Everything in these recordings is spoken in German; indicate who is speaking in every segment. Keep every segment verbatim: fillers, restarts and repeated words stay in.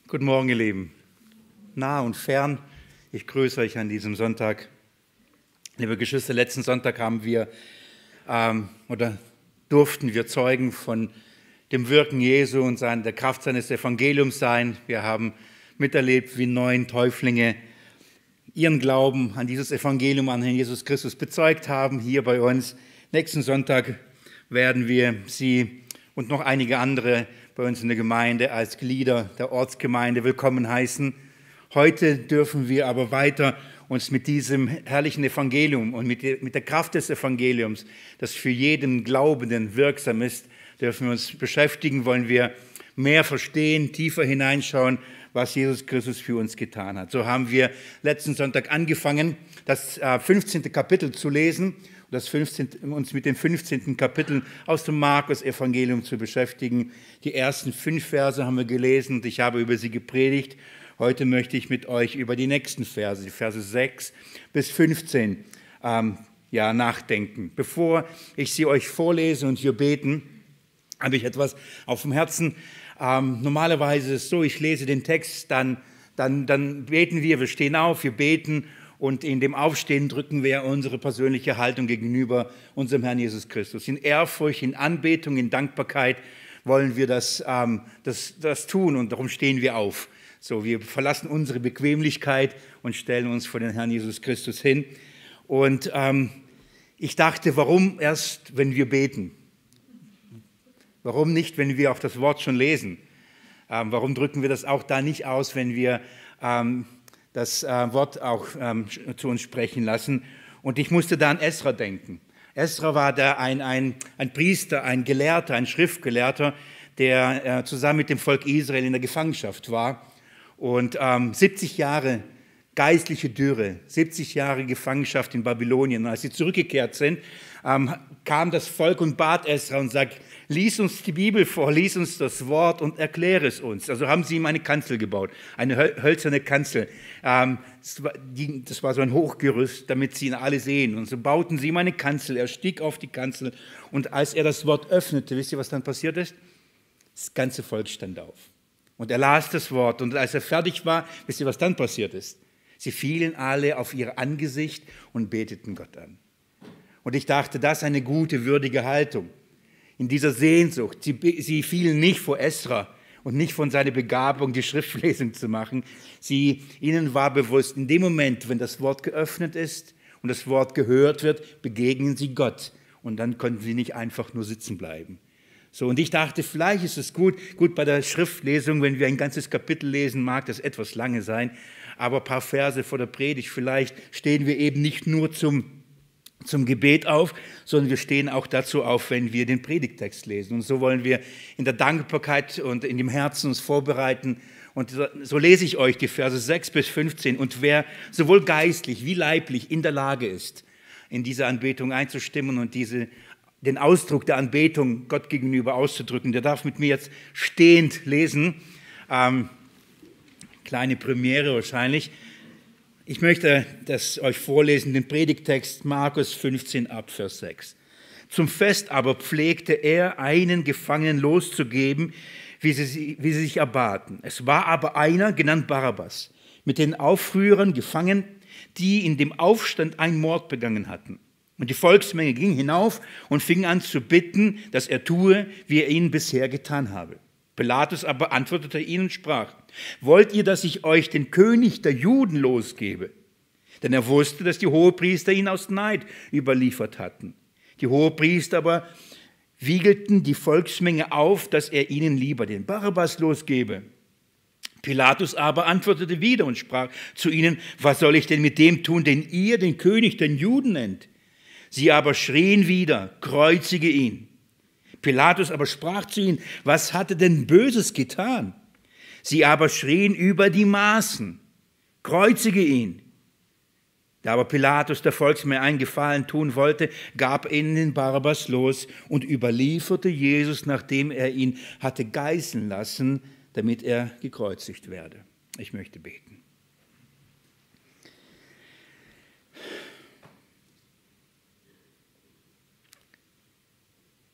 Speaker 1: Guten Morgen, ihr Lieben, nah und fern. Ich grüße euch an diesem Sonntag. Liebe Geschwister, letzten Sonntag haben wir ähm, oder durften wir Zeugen von dem Wirken Jesu und sein, der Kraft seines Evangeliums sein. Wir haben miterlebt, wie neun Täuflinge ihren Glauben an dieses Evangelium, an Herrn Jesus Christus bezeugt haben, hier bei uns. Nächsten Sonntag werden wir sie und noch einige andere bei uns in der Gemeinde als Glieder der Ortsgemeinde willkommen heißen. Heute dürfen wir aber weiter uns mit diesem herrlichen Evangelium und mit der Kraft des Evangeliums, das für jeden Glaubenden wirksam ist, dürfen wir uns beschäftigen, wollen wir mehr verstehen, tiefer hineinschauen, was Jesus Christus für uns getan hat. So haben wir letzten Sonntag angefangen, das fünfzehnte Kapitel zu lesen, das fünfzehnte, uns mit den fünfzehnten Kapiteln aus dem Markus-Evangelium zu beschäftigen. Die ersten fünf Verse haben wir gelesen und ich habe über sie gepredigt. Heute möchte ich mit euch über die nächsten Verse, die Verse sechs bis fünfzehn, ähm, ja, nachdenken. Bevor ich sie euch vorlese und wir beten, habe ich etwas auf dem Herzen. Ähm, normalerweise ist es so, ich lese den Text, dann, dann, dann beten wir, wir stehen auf, wir beten und in dem Aufstehen drücken wir unsere persönliche Haltung gegenüber unserem Herrn Jesus Christus. In Ehrfurcht, in Anbetung, in Dankbarkeit wollen wir das, ähm, das, das tun und darum stehen wir auf. So, wir verlassen unsere Bequemlichkeit und stellen uns vor den Herrn Jesus Christus hin. Und ähm, ich dachte, warum erst, wenn wir beten? Warum nicht, wenn wir auch das Wort schon lesen? Ähm, warum drücken wir das auch da nicht aus, wenn wir ähm, das äh, Wort auch ähm, zu uns sprechen lassen? Und ich musste da an Esra denken. Esra war da ein, ein, ein Priester, ein Gelehrter, ein Schriftgelehrter, der äh, zusammen mit dem Volk Israel in der Gefangenschaft war. Und ähm, siebzig Jahre geistliche Dürre, siebzig Jahre Gefangenschaft in Babylonien. Und als sie zurückgekehrt sind, ähm, kam das Volk und bat Esra und sagt, lies uns die Bibel vor, lies uns das Wort und erkläre es uns. Also haben sie ihm eine Kanzel gebaut, eine hölzerne Kanzel. Ähm, das, war die, das war so ein Hochgerüst, damit sie ihn alle sehen. Und so bauten sie ihm eine Kanzel, er stieg auf die Kanzel und als er das Wort öffnete, wisst ihr, was dann passiert ist? Das ganze Volk stand auf. Und er las das Wort und als er fertig war, wisst ihr, was dann passiert ist? Sie fielen alle auf ihr Angesicht und beteten Gott an. Und ich dachte, das ist eine gute, würdige Haltung. In dieser Sehnsucht, sie, sie fielen nicht vor Esra und nicht von seiner Begabung, die Schriftlesung zu machen. Sie, ihnen war bewusst, in dem Moment, wenn das Wort geöffnet ist und das Wort gehört wird, begegnen sie Gott. Und dann konnten sie nicht einfach nur sitzen bleiben. So, und ich dachte, vielleicht ist es gut, gut bei der Schriftlesung, wenn wir ein ganzes Kapitel lesen, mag das etwas lange sein, aber ein paar Verse vor der Predigt, vielleicht stehen wir eben nicht nur zum, zum Gebet auf, sondern wir stehen auch dazu auf, wenn wir den Predigttext lesen. Und so wollen wir in der Dankbarkeit und in dem Herzen uns vorbereiten. Und so lese ich euch die Verse sechs bis fünfzehn. Und wer sowohl geistlich wie leiblich in der Lage ist, in diese Anbetung einzustimmen und diese den Ausdruck der Anbetung Gott gegenüber auszudrücken, der darf mit mir jetzt stehend lesen. Ähm, kleine Premiere wahrscheinlich. Ich möchte das euch vorlesen, den Predigttext Markus fünfzehn ab Vers sechs. Zum Fest aber pflegte er, einen Gefangenen loszugeben, wie sie, wie sie sich erbaten. Es war aber einer, genannt Barabbas, mit den Aufrührern gefangen, die in dem Aufstand einen Mord begangen hatten. Und die Volksmenge ging hinauf und fing an zu bitten, dass er tue, wie er ihnen bisher getan habe. Pilatus aber antwortete ihnen und sprach, wollt ihr, dass ich euch den König der Juden losgebe? Denn er wusste, dass die Hohepriester ihn aus Neid überliefert hatten. Die Hohepriester aber wiegelten die Volksmenge auf, dass er ihnen lieber den Barabbas losgebe. Pilatus aber antwortete wieder und sprach zu ihnen, was soll ich denn mit dem tun, den ihr den König der Juden nennt? Sie aber schrien wieder, kreuzige ihn. Pilatus aber sprach zu ihnen, was hat er denn Böses getan? Sie aber schrien über die Maßen, kreuzige ihn. Da aber Pilatus der Volksmenge einen Gefallen tun wollte, gab ihnen den Barabbas los und überlieferte Jesus, nachdem er ihn hatte geißeln lassen, damit er gekreuzigt werde. Ich möchte beten.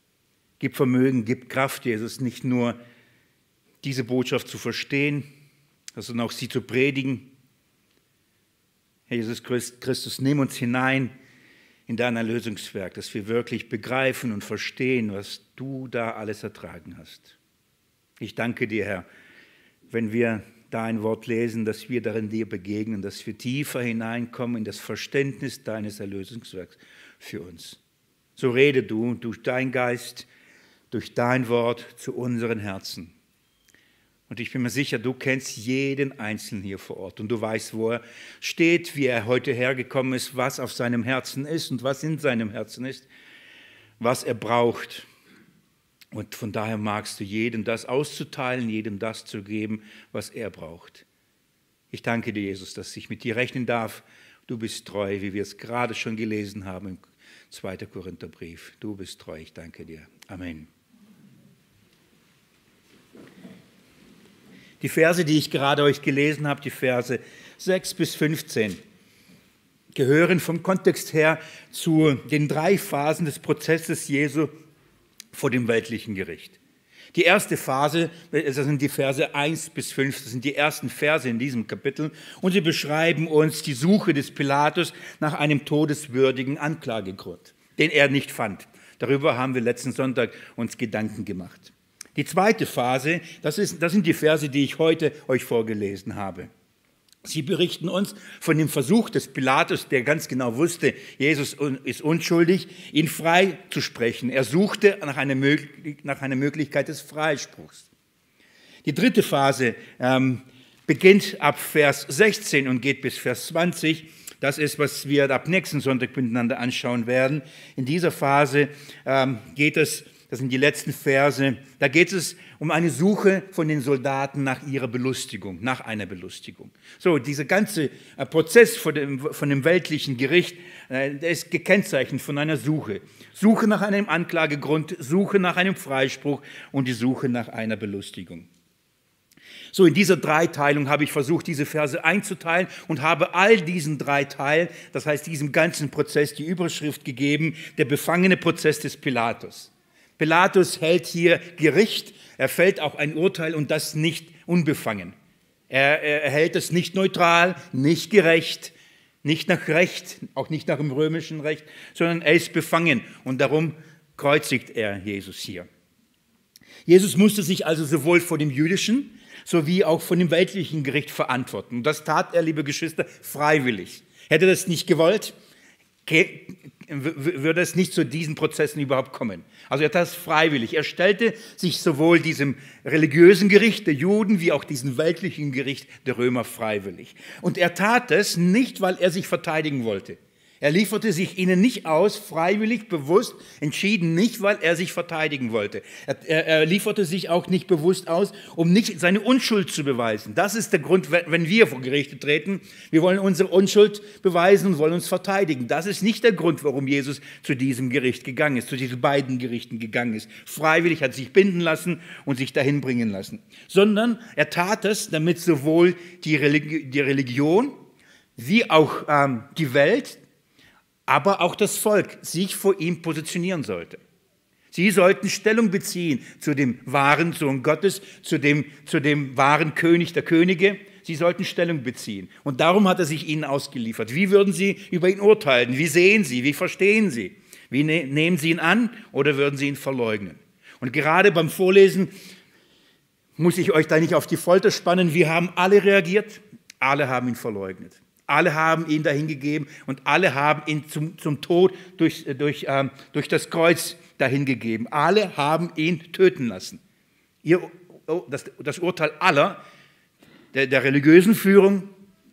Speaker 1: Gib Vermögen, gib Kraft, Jesus, nicht nur diese Botschaft zu verstehen, sondern auch sie zu predigen. Herr Jesus Christus, nimm uns hinein in dein Erlösungswerk, dass wir wirklich begreifen und verstehen, was du da alles ertragen hast. Ich danke dir, Herr, wenn wir dein Wort lesen, dass wir darin dir begegnen, dass wir tiefer hineinkommen in das Verständnis deines Erlösungswerks für uns. So rede du durch deinen Geist, durch dein Wort zu unseren Herzen. Und ich bin mir sicher, du kennst jeden Einzelnen hier vor Ort und du weißt, wo er steht, wie er heute hergekommen ist, was auf seinem Herzen ist und was in seinem Herzen ist, was er braucht. Und von daher magst du jedem das auszuteilen, jedem das zu geben, was er braucht. Ich danke dir, Jesus, dass ich mit dir rechnen darf. Du bist treu, wie wir es gerade schon gelesen haben im zweiten Korintherbrief. Du bist treu, ich danke dir. Amen. Die Verse, die ich gerade euch gelesen habe, die Verse sechs bis fünfzehn, gehören vom Kontext her zu den drei Phasen des Prozesses Jesu vor dem weltlichen Gericht. Die erste Phase, das sind die Verse eins bis fünf, das sind die ersten Verse in diesem Kapitel und sie beschreiben uns die Suche des Pilatus nach einem todeswürdigen Anklagegrund, den er nicht fand. Darüber haben wir letzten Sonntag uns Gedanken gemacht. Die zweite Phase, das, ist, das sind die Verse, die ich heute euch vorgelesen habe. Sie berichten uns von dem Versuch des Pilatus, der ganz genau wusste, Jesus ist unschuldig, ihn frei zu sprechen. Er suchte nach einer, nach einer Möglichkeit des Freispruchs. Die dritte Phase ähm, beginnt ab Vers sechzehn und geht bis Vers zwanzig. Das ist, was wir ab nächsten Sonntag miteinander anschauen werden. In dieser Phase ähm, geht es, das sind die letzten Verse, da geht es um eine Suche von den Soldaten nach ihrer Belustigung, nach einer Belustigung. So, dieser ganze Prozess von dem, von dem weltlichen Gericht, äh, der ist gekennzeichnet von einer Suche. Suche nach einem Anklagegrund, Suche nach einem Freispruch und die Suche nach einer Belustigung. So, in dieser Dreiteilung habe ich versucht, diese Verse einzuteilen und habe all diesen drei Teilen, das heißt diesem ganzen Prozess, die Überschrift gegeben, der befangene Prozess des Pilatus. Pilatus hält hier Gericht, er fällt auch ein Urteil und das nicht unbefangen. Er, er hält es nicht neutral, nicht gerecht, nicht nach Recht, auch nicht nach dem römischen Recht, sondern er ist befangen und darum kreuzigt er Jesus hier. Jesus musste sich also sowohl vor dem jüdischen sowie auch von dem weltlichen Gericht verantworten. Und das tat er, liebe Geschwister, freiwillig. Hätte er das nicht gewollt, würde es nicht zu diesen Prozessen überhaupt kommen. Also er tat es freiwillig. Er stellte sich sowohl diesem religiösen Gericht der Juden wie auch diesem weltlichen Gericht der Römer freiwillig. Und er tat es nicht, weil er sich verteidigen wollte. Er lieferte sich ihnen nicht aus, freiwillig, bewusst, entschieden nicht, weil er sich verteidigen wollte. Er, er, er lieferte sich auch nicht bewusst aus, um nicht seine Unschuld zu beweisen. Das ist der Grund, wenn wir vor Gerichte treten. Wir wollen unsere Unschuld beweisen und wollen uns verteidigen. Das ist nicht der Grund, warum Jesus zu diesem Gericht gegangen ist, zu diesen beiden Gerichten gegangen ist. Freiwillig hat sich binden lassen und sich dahin bringen lassen. Sondern er tat es, damit sowohl die, Religi- die Religion wie auch ähm, die Welt, aber auch das Volk sich vor ihm positionieren sollte. Sie sollten Stellung beziehen zu dem wahren Sohn Gottes, zu dem, zu dem wahren König der Könige. Sie sollten Stellung beziehen. Und darum hat er sich ihnen ausgeliefert. Wie würden sie über ihn urteilen? Wie sehen sie? Wie verstehen sie? Wie ne- nehmen sie ihn an oder würden sie ihn verleugnen? Und gerade beim Vorlesen muss ich euch da nicht auf die Folter spannen. Wir haben alle reagiert, alle haben ihn verleugnet. Alle haben ihn dahingegeben und alle haben ihn zum, zum Tod durch, durch, ähm, durch das Kreuz dahingegeben. Alle haben ihn töten lassen. Ihr, oh, das, das Urteil aller, der, der religiösen Führung,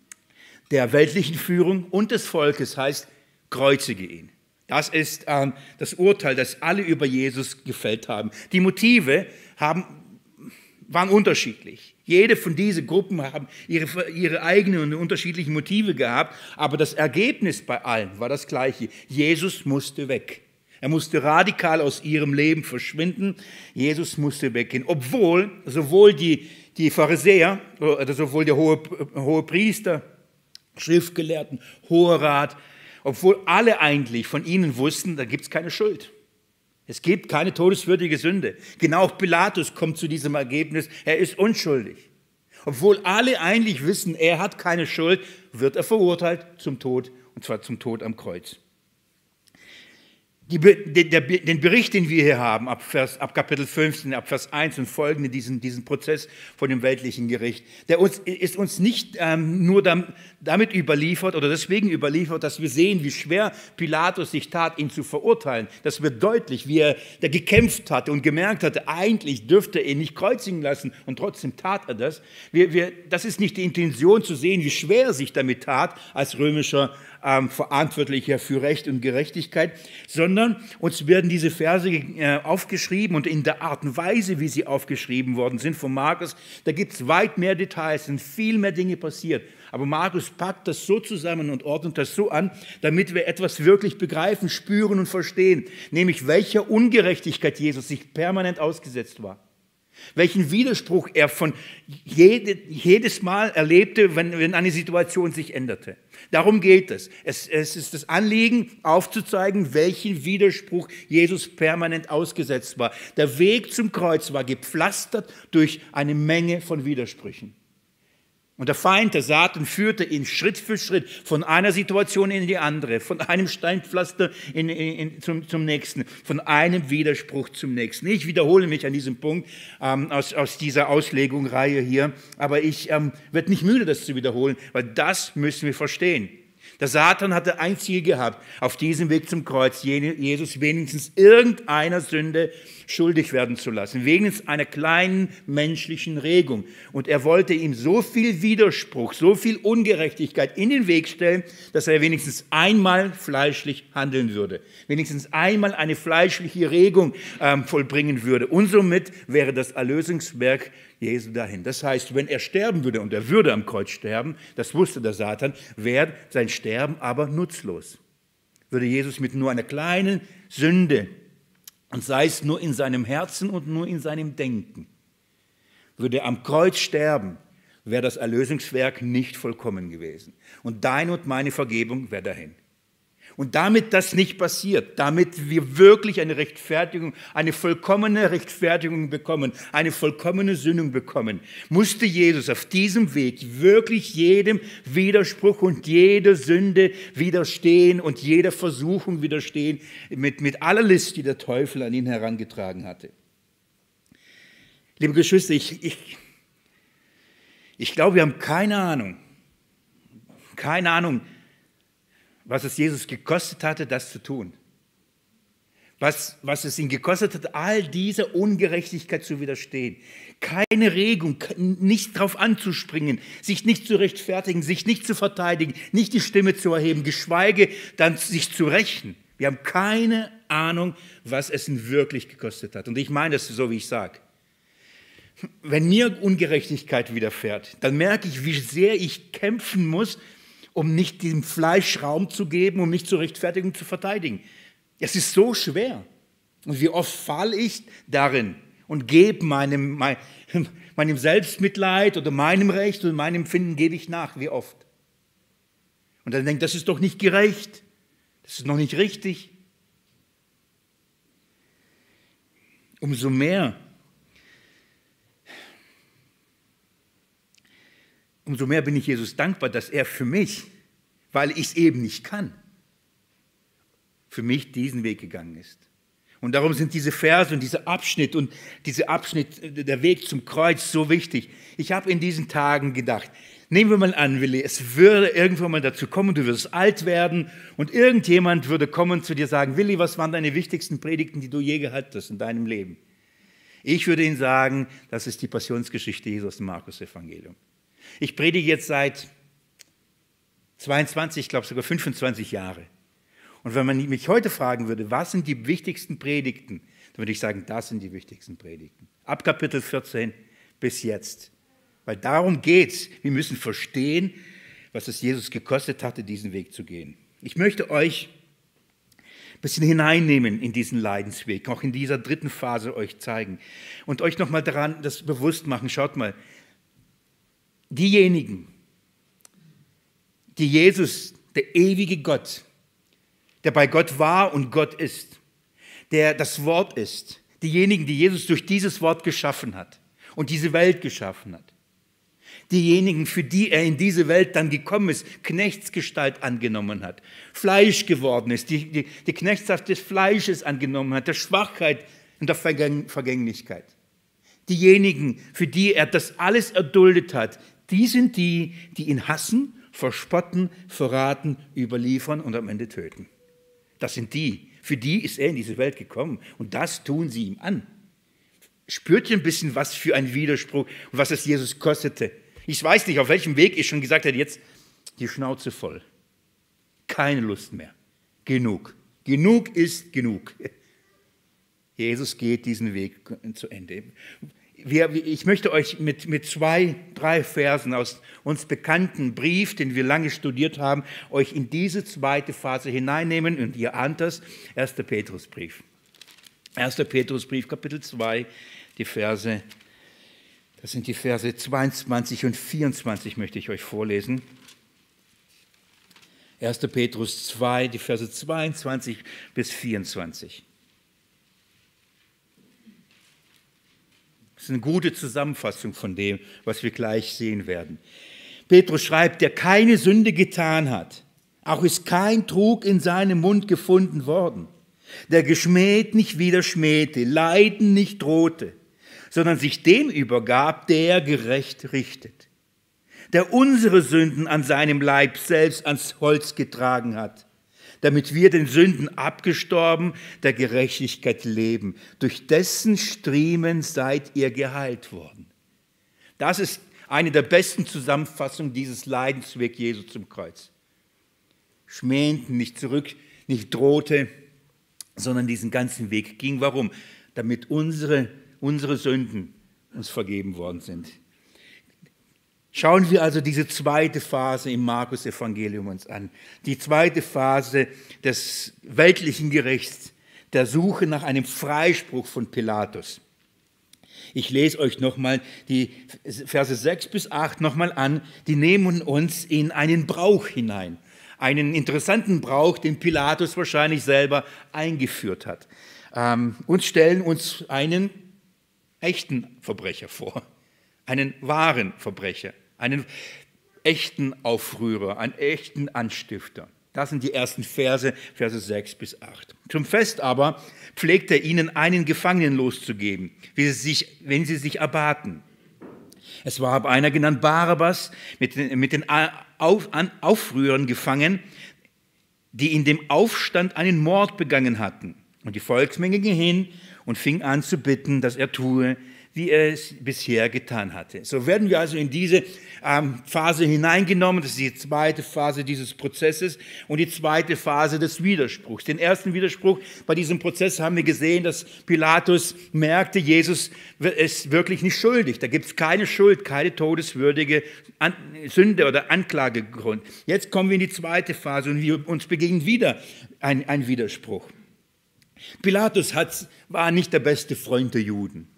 Speaker 1: der weltlichen Führung und des Volkes heißt, kreuzige ihn. Das ist ähm, das Urteil, das alle über Jesus gefällt haben. Die Motive haben, waren unterschiedlich. Jede von diesen Gruppen haben ihre, ihre eigenen und unterschiedlichen Motive gehabt, aber das Ergebnis bei allen war das gleiche. Jesus musste weg. Er musste radikal aus ihrem Leben verschwinden. Jesus musste weggehen, obwohl sowohl die, die Pharisäer, oder sowohl der hohe, hohe Priester, Schriftgelehrten, Hoher Rat, obwohl alle eigentlich von ihnen wussten, da gibt es keine Schuld. Es gibt keine todeswürdige Sünde. Genau auch Pilatus kommt zu diesem Ergebnis, er ist unschuldig. Obwohl alle eigentlich wissen, er hat keine Schuld, wird er verurteilt zum Tod, und zwar zum Tod am Kreuz. Die, der, den Bericht, den wir hier haben, ab, Vers, ab Kapitel fünfzehn, ab Vers eins und folgende, diesen, diesen Prozess von dem weltlichen Gericht, der uns, ist uns nicht ähm, nur dam, damit überliefert oder deswegen überliefert, dass wir sehen, wie schwer Pilatus sich tat, ihn zu verurteilen. Das wird deutlich, wie er der gekämpft hatte und gemerkt hatte, eigentlich dürfte er ihn nicht kreuzigen lassen und trotzdem tat er das. Wir, wir, das ist nicht die Intention zu sehen, wie schwer er sich damit tat als römischer ähm, Verantwortlicher für Recht und Gerechtigkeit, sondern uns werden diese Verse äh, aufgeschrieben und in der Art und Weise, wie sie aufgeschrieben worden sind von Markus, da gibt es weit mehr Details, sind viel mehr Dinge passiert. Aber Markus packt das so zusammen und ordnet das so an, damit wir etwas wirklich begreifen, spüren und verstehen, nämlich welcher Ungerechtigkeit Jesus sich permanent ausgesetzt war. Welchen Widerspruch er von jede, jedes Mal erlebte, wenn, wenn eine Situation sich änderte. Darum geht es. es. Es ist das Anliegen, aufzuzeigen, welchen Widerspruch Jesus permanent ausgesetzt war. Der Weg zum Kreuz war gepflastert durch eine Menge von Widersprüchen. Und der Feind, der Satan, führte ihn Schritt für Schritt von einer Situation in die andere, von einem Steinpflaster in, in, in, zum, zum nächsten, von einem Widerspruch zum nächsten. Ich wiederhole mich an diesem Punkt ähm, aus, aus dieser Auslegungsreihe hier, aber ich ähm, werde nicht müde, das zu wiederholen, weil das müssen wir verstehen. Der Satan hatte ein Ziel gehabt, auf diesem Weg zum Kreuz Jesus wenigstens irgendeiner Sünde schuldig werden zu lassen, wenigstens einer kleinen menschlichen Regung. Und er wollte ihm so viel Widerspruch, so viel Ungerechtigkeit in den Weg stellen, dass er wenigstens einmal fleischlich handeln würde, wenigstens einmal eine fleischliche Regung ähm, vollbringen würde. Und somit wäre das Erlösungswerk Jesu dahin. Das heißt, wenn er sterben würde, und er würde am Kreuz sterben, das wusste der Satan, wäre sein Sterben aber nutzlos. Würde Jesus mit nur einer kleinen Sünde, und sei es nur in seinem Herzen und nur in seinem Denken, würde er am Kreuz sterben, wäre das Erlösungswerk nicht vollkommen gewesen. Und deine und meine Vergebung wäre dahin. Und damit das nicht passiert, damit wir wirklich eine Rechtfertigung, eine vollkommene Rechtfertigung bekommen, eine vollkommene Sühnung bekommen, musste Jesus auf diesem Weg wirklich jedem Widerspruch und jeder Sünde widerstehen und jeder Versuchung widerstehen, mit, mit aller List, die der Teufel an ihn herangetragen hatte. Liebe Geschwister, ich, ich, ich glaube, wir haben keine Ahnung, keine Ahnung, was es Jesus gekostet hatte, das zu tun. Was, was es ihn gekostet hat, all dieser Ungerechtigkeit zu widerstehen. Keine Regung, nicht darauf anzuspringen, sich nicht zu rechtfertigen, sich nicht zu verteidigen, nicht die Stimme zu erheben, geschweige dann sich zu rächen. Wir haben keine Ahnung, was es ihn wirklich gekostet hat. Und ich meine das so, wie ich sage. Wenn mir Ungerechtigkeit widerfährt, dann merke ich, wie sehr ich kämpfen muss, um nicht dem Fleisch Raum zu geben, um mich zur Rechtfertigung zu verteidigen. Es ist so schwer. Und wie oft falle ich darin und gebe meinem, mein, meinem Selbstmitleid oder meinem Recht und meinem Empfinden gebe ich nach, wie oft. Und dann denke ich, das ist doch nicht gerecht, das ist noch nicht richtig. Umso mehr, umso mehr bin ich Jesus dankbar, dass er für mich, weil ich es eben nicht kann, für mich diesen Weg gegangen ist. Und darum sind diese Verse und dieser Abschnitt und dieser Abschnitt, der Weg zum Kreuz, so wichtig. Ich habe in diesen Tagen gedacht, nehmen wir mal an, Willi, es würde irgendwann mal dazu kommen, du würdest alt werden und irgendjemand würde kommen zu dir sagen, Willi, was waren deine wichtigsten Predigten, die du je gehalten hast in deinem Leben? Ich würde Ihnen sagen, das ist die Passionsgeschichte Jesus im Markus-Evangelium. Ich predige jetzt seit zweiundzwanzig, ich glaube sogar fünfundzwanzig Jahre. Und wenn man mich heute fragen würde, was sind die wichtigsten Predigten, dann würde ich sagen, das sind die wichtigsten Predigten. Ab Kapitel vierzehn bis jetzt. Weil darum geht es. Wir müssen verstehen, was es Jesus gekostet hatte, diesen Weg zu gehen. Ich möchte euch ein bisschen hineinnehmen in diesen Leidensweg, auch in dieser dritten Phase euch zeigen und euch nochmal daran das bewusst machen. Schaut mal, diejenigen, die Jesus, der ewige Gott, der bei Gott war und Gott ist, der das Wort ist, diejenigen, die Jesus durch dieses Wort geschaffen hat und diese Welt geschaffen hat, Diejenigen, für die er in diese Welt dann gekommen ist, Knechtsgestalt angenommen hat, Fleisch geworden ist, die, die, die Knechtschaft des Fleisches angenommen hat, der Schwachheit und der Vergänglichkeit. Diejenigen, für die er das alles erduldet hat, die sind die, die ihn hassen, verspotten, verraten, überliefern und am Ende töten. Das sind die, für die ist er in diese Welt gekommen und das tun sie ihm an. Spürt ihr ein bisschen, was für ein Widerspruch und was es Jesus kostete? Ich weiß nicht, auf welchem Weg ich schon gesagt habe, jetzt die Schnauze voll. Keine Lust mehr. Genug. Genug ist genug. Jesus geht diesen Weg zu Ende. Wir, ich möchte euch mit, mit zwei, drei Versen aus uns bekannten Brief, den wir lange studiert haben, euch in diese zweite Phase hineinnehmen. Und ihr ahnt das, erster Petrusbrief. erster Petrusbrief, Kapitel zwei, die Verse, das sind die Verse zweiundzwanzig und vierundzwanzig, möchte ich euch vorlesen. erster Petrus zwei, die Verse zweiundzwanzig bis vierundzwanzig. Das ist eine gute Zusammenfassung von dem, was wir gleich sehen werden. Petrus schreibt, der keine Sünde getan hat, auch ist kein Trug in seinem Mund gefunden worden, der geschmäht nicht wieder schmähte, Leiden nicht drohte, sondern sich dem übergab, der gerecht richtet, der unsere Sünden an seinem Leib selbst ans Holz getragen hat, damit wir den Sünden abgestorben, der Gerechtigkeit leben. Durch dessen Striemen seid ihr geheilt worden. Das ist eine der besten Zusammenfassungen dieses Leidenswegs Jesu zum Kreuz. Schmähten, nicht zurück, nicht drohte, sondern diesen ganzen Weg ging. Warum? Damit unsere, unsere Sünden uns vergeben worden sind. Schauen wir also diese zweite Phase im Markus-Evangelium uns an. Die zweite Phase des weltlichen Gerichts, der Suche nach einem Freispruch von Pilatus. Ich lese euch nochmal die Verse sechs bis acht nochmal an. Die nehmen uns in einen Brauch hinein. Einen interessanten Brauch, den Pilatus wahrscheinlich selber eingeführt hat. Ähm, und stellen uns einen echten Verbrecher vor. Einen wahren Verbrecher, einen echten Aufrührer, einen echten Anstifter. Das sind die ersten Verse, Verse sechs bis acht. Zum Fest aber pflegt er ihnen einen Gefangenen loszugeben, wie sie sich, wenn sie sich erbaten. Es war aber einer genannt Barabbas, mit den, mit den Auf, an, Aufrührern gefangen, die in dem Aufstand einen Mord begangen hatten. Und die Volksmenge ging hin und fing an zu bitten, dass er tue, wie er es bisher getan hatte. So werden wir also in diese ähm, Phase hineingenommen. Das ist die zweite Phase dieses Prozesses und die zweite Phase des Widerspruchs. Den ersten Widerspruch bei diesem Prozess haben wir gesehen, dass Pilatus merkte, Jesus ist wirklich nicht schuldig. Da gibt es keine Schuld, keine todeswürdige An- Sünde oder Anklagegrund. Jetzt kommen wir in die zweite Phase und wir, uns begegnet wieder ein, ein Widerspruch. Pilatus hat, war nicht der beste Freund der Juden.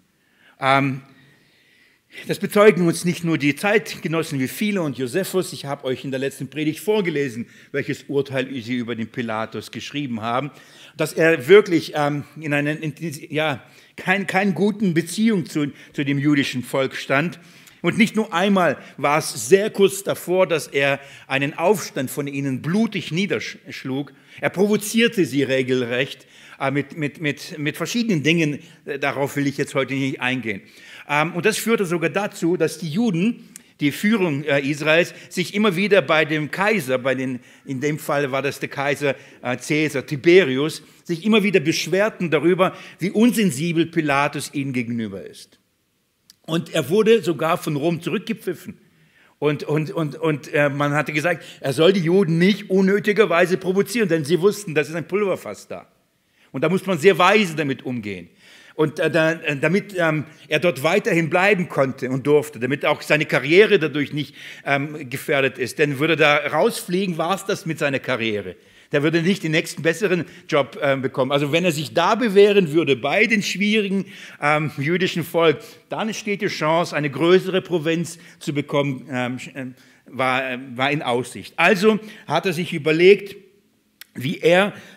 Speaker 1: Das bezeugen uns nicht nur die Zeitgenossen wie Philo und Josephus. Ich habe euch in der letzten Predigt vorgelesen, welches Urteil sie über den Pilatus geschrieben haben, dass er wirklich ähm, in einer ja, kein, kein guten Beziehung zu, zu dem jüdischen Volk stand. Und nicht nur einmal war es sehr kurz davor, dass er einen Aufstand von ihnen blutig niederschlug. Er provozierte sie regelrecht. Mit, mit, mit, mit verschiedenen Dingen, darauf will ich jetzt heute nicht eingehen. Und das führte sogar dazu, dass die Juden, die Führung Israels, sich immer wieder bei dem Kaiser, bei den, in dem Fall war das der Kaiser Caesar Tiberius, sich immer wieder beschwerten darüber, wie unsensibel Pilatus ihnen gegenüber ist. Und er wurde sogar von Rom zurückgepfiffen. Und, und, und, und äh, man hatte gesagt, er soll die Juden nicht unnötigerweise provozieren, denn sie wussten, das ist ein Pulverfass da. Und da muss man sehr weise damit umgehen. Und äh, da, damit ähm, er dort weiterhin bleiben konnte und durfte, damit auch seine Karriere dadurch nicht ähm, gefährdet ist. Denn würde er da rausfliegen, war es das mit seiner Karriere. Der würde nicht den nächsten besseren Job äh, bekommen. Also wenn er sich da bewähren würde, bei den schwierigen ähm, jüdischen Volk, dann steht die Chance, eine größere Provinz zu bekommen, ähm, war, war in Aussicht. Also hat er sich überlegt, wie er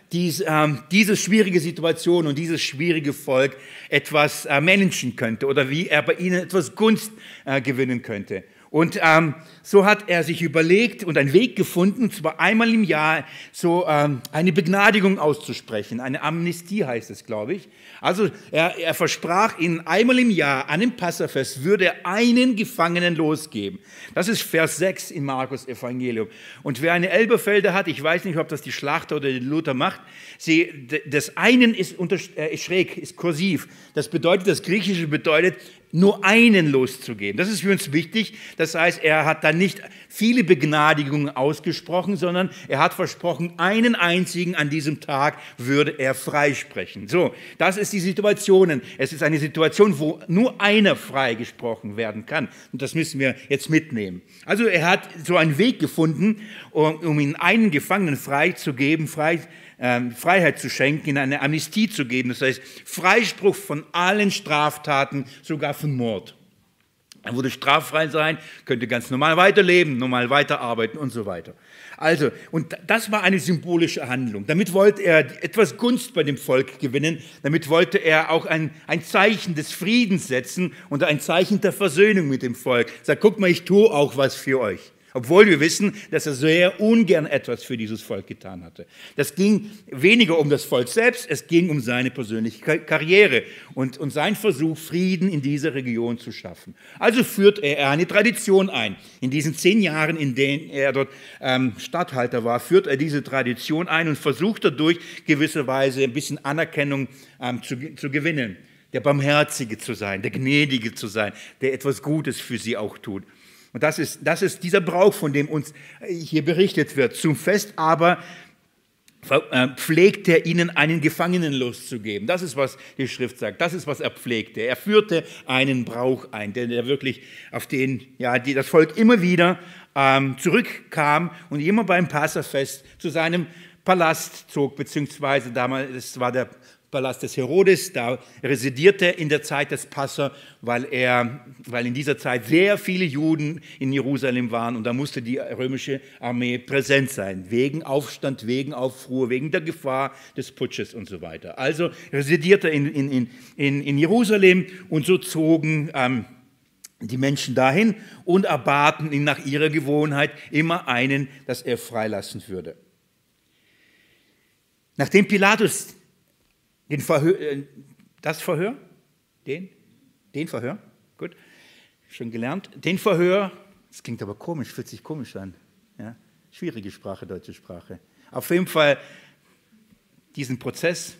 Speaker 1: dies, ähm, diese schwierige Situation und dieses schwierige Volk etwas äh, managen könnte oder wie er bei ihnen etwas Gunst äh, gewinnen könnte. Und ähm, so hat er sich überlegt und einen Weg gefunden, zwar einmal im Jahr so ähm, eine Begnadigung auszusprechen. Eine Amnestie heißt es, glaube ich. Also er, er versprach ihnen einmal im Jahr an dem Passafest würde er einen Gefangenen losgeben. Das ist Vers sechs im Markus Evangelium. Und wer eine Elberfelder hat, ich weiß nicht, ob das die Schlachter oder die Luther macht, sie, das einen ist, unter, äh, schräg, ist kursiv. Das bedeutet, das Griechische bedeutet, nur einen loszugeben. Das ist für uns wichtig. Das heißt, er hat dann nicht viele Begnadigungen ausgesprochen, sondern er hat versprochen, einen einzigen an diesem Tag würde er freisprechen. So, das ist die Situation. Es ist eine Situation, wo nur einer freigesprochen werden kann. Und das müssen wir jetzt mitnehmen. Also er hat so einen Weg gefunden, um, um ihn einen Gefangenen freizugeben, frei Freiheit zu schenken, in eine Amnestie zu geben, das heißt Freispruch von allen Straftaten, sogar von Mord. Er würde straffrei sein, könnte ganz normal weiterleben, normal weiterarbeiten und so weiter. Also, und das war eine symbolische Handlung. Damit wollte er etwas Gunst bei dem Volk gewinnen, damit wollte er auch ein, ein Zeichen des Friedens setzen und ein Zeichen der Versöhnung mit dem Volk. Sagt, guck mal, ich tue auch was für euch. Obwohl wir wissen, dass er sehr ungern etwas für dieses Volk getan hatte. Das ging weniger um das Volk selbst, es ging um seine persönliche Karriere und, und sein Versuch, Frieden in dieser Region zu schaffen. Also führt er eine Tradition ein. In diesen zehn Jahren, in denen er dort ähm, Statthalter war, führt er diese Tradition ein und versucht dadurch gewisserweise ein bisschen Anerkennung ähm, zu, zu gewinnen. Der Barmherzige zu sein, der Gnädige zu sein, der etwas Gutes für sie auch tut. Und das ist, das ist dieser Brauch, von dem uns hier berichtet wird. Zum Fest aber pflegte er ihnen einen Gefangenen loszugeben. Das ist, was die Schrift sagt. Das ist, was er pflegte. Er führte einen Brauch ein, der, der wirklich auf den ja, die, das Volk immer wieder ähm, zurückkam und immer beim Passafest zu seinem Palast zog, beziehungsweise damals, das war der Palast des Herodes, da residierte er in der Zeit des Passa, weil, er, weil in dieser Zeit sehr viele Juden in Jerusalem waren und da musste die römische Armee präsent sein, wegen Aufstand, wegen Aufruhr, wegen der Gefahr des Putsches und so weiter. Also residierte er in, in, in, in Jerusalem und so zogen ähm, die Menschen dahin und erbaten ihn nach ihrer Gewohnheit immer einen, dass er freilassen würde. Nachdem Pilatus Den Verhör, das Verhör? Den? Den Verhör? Gut, schon gelernt. Den Verhör, das klingt aber komisch, fühlt sich komisch an. Ja? Schwierige Sprache, deutsche Sprache. Auf jeden Fall diesen Prozess,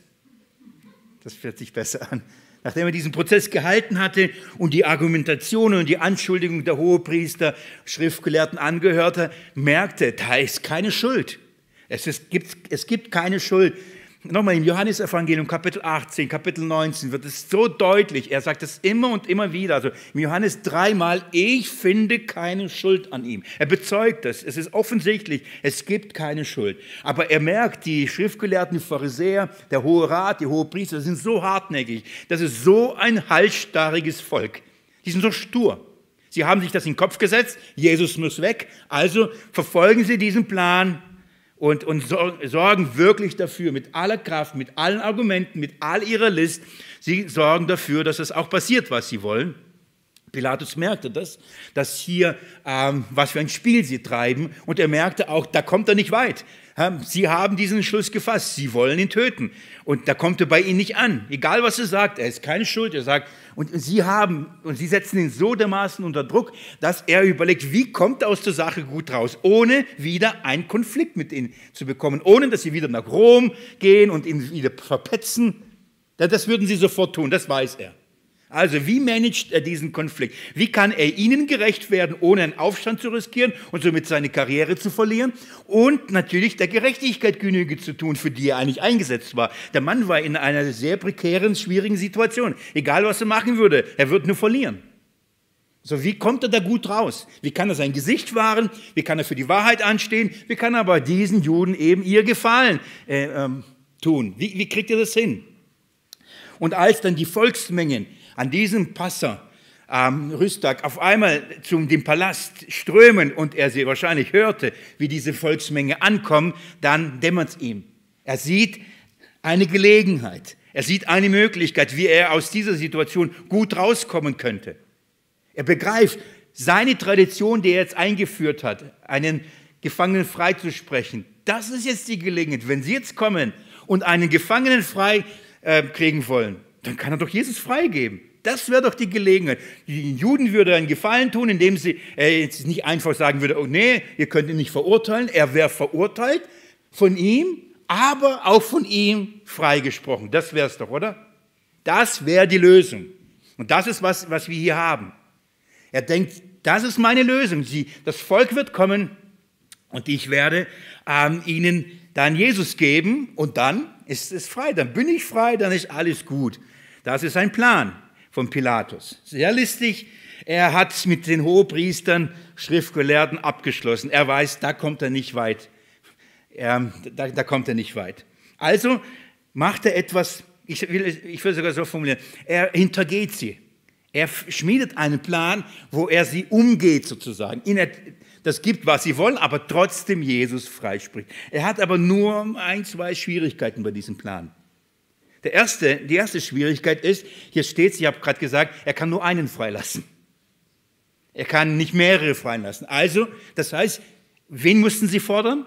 Speaker 1: das fühlt sich besser an. Nachdem er diesen Prozess gehalten hatte und die Argumentationen und die Anschuldigungen der Hohepriester, Schriftgelehrten angehört hat, merkte, da ist keine Schuld. Es, ist, gibt, es gibt keine Schuld. Nochmal im Johannesevangelium, Kapitel achtzehn, Kapitel neunzehn wird es so deutlich. Er sagt es immer und immer wieder. Also im Johannes dreimal, ich finde keine Schuld an ihm. Er bezeugt es. Es ist offensichtlich, es gibt keine Schuld. Aber er merkt, die Schriftgelehrten, die Pharisäer, der Hohe Rat, die Hohepriester sind so hartnäckig. Das ist so ein halsstarriges Volk. Die sind so stur. Sie haben sich das in den Kopf gesetzt, Jesus muss weg. Also verfolgen sie diesen Plan. Und, und sorgen wirklich dafür, mit aller Kraft, mit allen Argumenten, mit all ihrer List, sie sorgen dafür, dass es auch passiert, was sie wollen. Pilatus merkte das, dass hier, ähm, was für ein Spiel sie treiben, und er merkte auch, da kommt er nicht weit. Sie haben diesen Entschluss gefasst, sie wollen ihn töten. Und da kommt er bei ihnen nicht an. Egal, was er sagt, er ist keine Schuld. Er sagt, und sie haben, und sie setzen ihn so dermaßen unter Druck, dass er überlegt, wie kommt er aus der Sache gut raus, ohne wieder einen Konflikt mit ihnen zu bekommen, ohne dass sie wieder nach Rom gehen und ihn wieder verpetzen. Das würden sie sofort tun, das weiß er. Also wie managt er diesen Konflikt? Wie kann er ihnen gerecht werden, ohne einen Aufstand zu riskieren und somit seine Karriere zu verlieren? Und natürlich der Gerechtigkeit Genüge zu tun, für die er eigentlich eingesetzt war. Der Mann war in einer sehr prekären, schwierigen Situation. Egal, was er machen würde, er wird nur verlieren. So, wie kommt er da gut raus? Wie kann er sein Gesicht wahren? Wie kann er für die Wahrheit anstehen? Wie kann er aber diesen Juden eben ihr Gefallen äh, ähm, tun? Wie, wie kriegt er das hin? Und als dann die Volksmengen an diesem Passa, am ähm, Rüsttag, auf einmal zu dem Palast strömen und er sie wahrscheinlich hörte, wie diese Volksmenge ankommen, dann dämmert es ihm. Er sieht eine Gelegenheit. Er sieht eine Möglichkeit, wie er aus dieser Situation gut rauskommen könnte. Er begreift, seine Tradition, die er jetzt eingeführt hat, einen Gefangenen freizusprechen, das ist jetzt die Gelegenheit. Wenn Sie jetzt kommen und einen Gefangenen frei äh, kriegen wollen, dann kann er doch Jesus freigeben. Das wäre doch die Gelegenheit. Die Juden würden einen Gefallen tun, indem sie äh, jetzt nicht einfach sagen würde, oh nee, ihr könnt ihn nicht verurteilen. Er wäre verurteilt von ihm, aber auch von ihm freigesprochen. Das wäre es doch, oder? Das wäre die Lösung. Und das ist, was, was wir hier haben. Er denkt, das ist meine Lösung. Sie, das Volk wird kommen und ich werde ähm, ihnen dann Jesus geben und dann ist es frei. Dann bin ich frei, dann ist alles gut. Das ist ein Plan von Pilatus. Sehr listig. Er hat mit den Hohepriestern, Schriftgelehrten abgeschlossen. Er weiß, da kommt er nicht weit. Er, da, da kommt er nicht weit. Also macht er etwas, ich will, ich will sogar so formulieren, er hintergeht sie. Er schmiedet einen Plan, wo er sie umgeht sozusagen. Das gibt, was sie wollen, aber trotzdem Jesus freispricht. Er hat aber nur ein, zwei Schwierigkeiten bei diesem Plan. Der erste, die erste Schwierigkeit ist, hier steht, ich habe gerade gesagt, er kann nur einen freilassen. Er kann nicht mehrere freilassen. Also, das heißt, wen mussten sie fordern?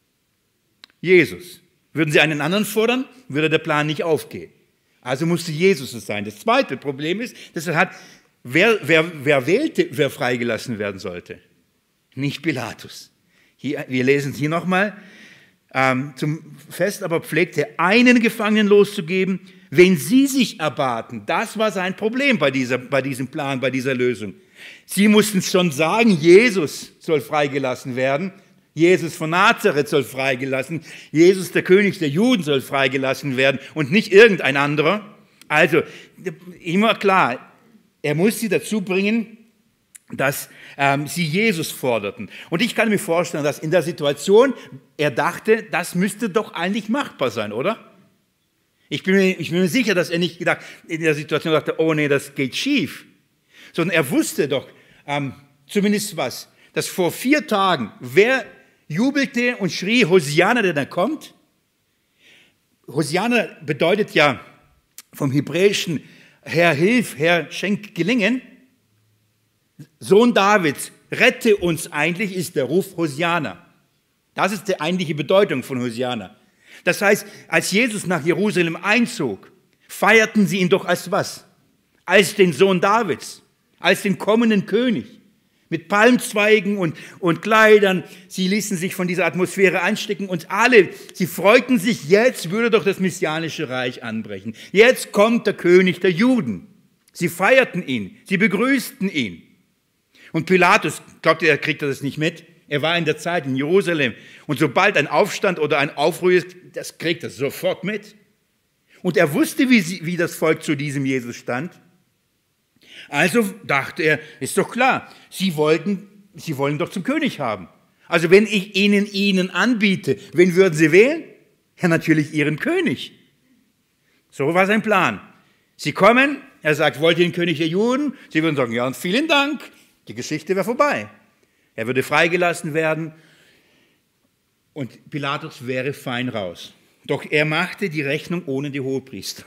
Speaker 1: Jesus. Würden sie einen anderen fordern, würde der Plan nicht aufgehen. Also musste Jesus es sein. Das zweite Problem ist, dass er hat, wer, wer, wer wählte, wer freigelassen werden sollte? Nicht Pilatus. Hier, wir lesen es hier nochmal. Ähm, zum Fest aber pflegte er, einen Gefangenen loszugeben, wenn sie sich erbaten. Das war sein Problem bei, dieser, bei diesem Plan, bei dieser Lösung. Sie mussten schon sagen, Jesus soll freigelassen werden. Jesus von Nazareth soll freigelassen. Jesus, der König der Juden, soll freigelassen werden und nicht irgendein anderer. Also, immer klar, er muss sie dazu bringen, dass ähm, sie Jesus forderten. Und ich kann mir vorstellen, dass in der Situation, er dachte, das müsste doch eigentlich machbar sein, oder? Ich bin mir, ich bin mir sicher, dass er nicht gedacht, in der Situation dachte, oh nee, das geht schief. Sondern er wusste doch, ähm, zumindest was, dass vor vier Tagen, wer jubelte und schrie, Hosianna, der da kommt? Hosianna bedeutet ja vom Hebräischen, Herr, hilf, Herr, schenk Gelingen. Sohn Davids, rette uns eigentlich, ist der Ruf Hosianna. Das ist die eigentliche Bedeutung von Hosianna. Das heißt, als Jesus nach Jerusalem einzog, feierten sie ihn doch als was? Als den Sohn Davids, als den kommenden König. Mit Palmzweigen und, und Kleidern. Sie ließen sich von dieser Atmosphäre anstecken und alle, sie freuten sich, jetzt würde doch das messianische Reich anbrechen. Jetzt kommt der König der Juden. Sie feierten ihn, sie begrüßten ihn. Und Pilatus, glaubt ihr, er kriegt das nicht mit? Er war in der Zeit in Jerusalem. Und sobald ein Aufstand oder ein Aufruhr ist, das kriegt er sofort mit. Und er wusste, wie, sie, wie das Volk zu diesem Jesus stand. Also dachte er, ist doch klar, sie, wollten, sie wollen doch zum König haben. Also wenn ich ihnen ihnen anbiete, wen würden sie wählen? Ja, natürlich ihren König. So war sein Plan. Sie kommen, er sagt, wollt ihr den König der Juden? Sie würden sagen, ja, und vielen Dank. Die Geschichte wäre vorbei. Er würde freigelassen werden und Pilatus wäre fein raus. Doch er machte die Rechnung ohne die Hohepriester.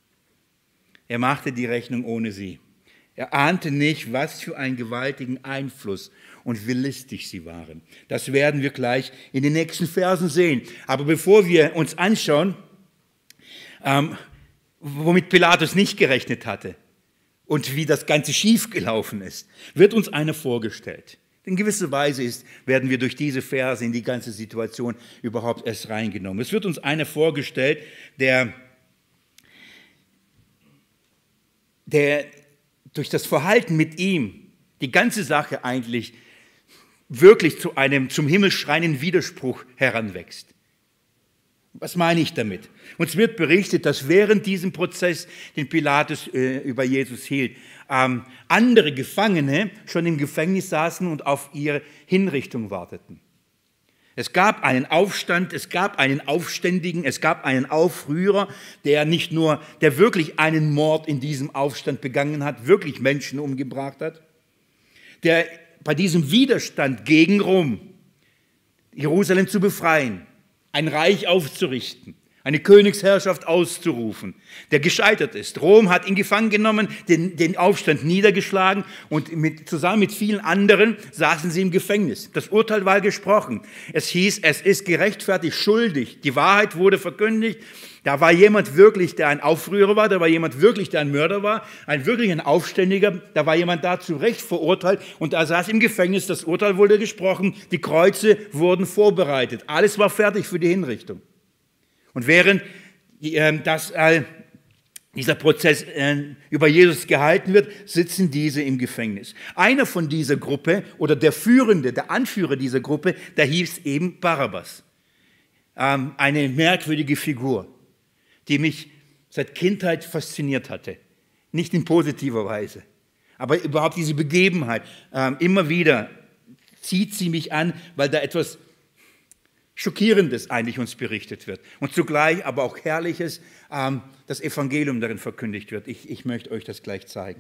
Speaker 1: Er machte die Rechnung ohne sie. Er ahnte nicht, was für einen gewaltigen Einfluss und wie listig sie waren. Das werden wir gleich in den nächsten Versen sehen. Aber bevor wir uns anschauen, ähm, womit Pilatus nicht gerechnet hatte, und wie das Ganze schiefgelaufen ist, wird uns einer vorgestellt. In gewisser Weise ist, werden wir durch diese Verse in die ganze Situation überhaupt erst reingenommen. Es wird uns einer vorgestellt, der, der durch das Verhalten mit ihm die ganze Sache eigentlich wirklich zu einem zum Himmel schreienden Widerspruch heranwächst. Was meine ich damit? Uns wird berichtet, dass während diesem Prozess, den Pilatus äh, über Jesus hielt, ähm, andere Gefangene schon im Gefängnis saßen und auf ihre Hinrichtung warteten. Es gab einen Aufstand, es gab einen Aufständigen, es gab einen Aufrührer, der nicht nur, der wirklich einen Mord in diesem Aufstand begangen hat, wirklich Menschen umgebracht hat, der bei diesem Widerstand gegen Rom, Jerusalem zu befreien, ein Reich aufzurichten, eine Königsherrschaft auszurufen, der gescheitert ist. Rom hat ihn gefangen genommen, den, den Aufstand niedergeschlagen und mit, zusammen mit vielen anderen saßen sie im Gefängnis. Das Urteil war gesprochen. Es hieß, es ist gerechtfertigt, schuldig. Die Wahrheit wurde verkündigt. Da war jemand wirklich, der ein Aufrührer war, da war jemand wirklich, der ein Mörder war, ein wirklich ein Aufständiger, da war jemand da zu Recht verurteilt und da saß im Gefängnis, das Urteil wurde gesprochen, die Kreuze wurden vorbereitet. Alles war fertig für die Hinrichtung. Und während äh, das, äh, dieser Prozess äh, über Jesus gehalten wird, sitzen diese im Gefängnis. Einer von dieser Gruppe oder der Führende, der Anführer dieser Gruppe, der hieß eben Barabbas. Ähm, eine merkwürdige Figur, die mich seit Kindheit fasziniert hatte. Nicht in positiver Weise, aber überhaupt diese Begebenheit. Ähm, immer wieder zieht sie mich an, weil da etwas Schockierendes eigentlich uns berichtet wird. Und zugleich aber auch Herrliches, ähm, das Evangelium darin verkündigt wird. Ich, ich möchte euch das gleich zeigen.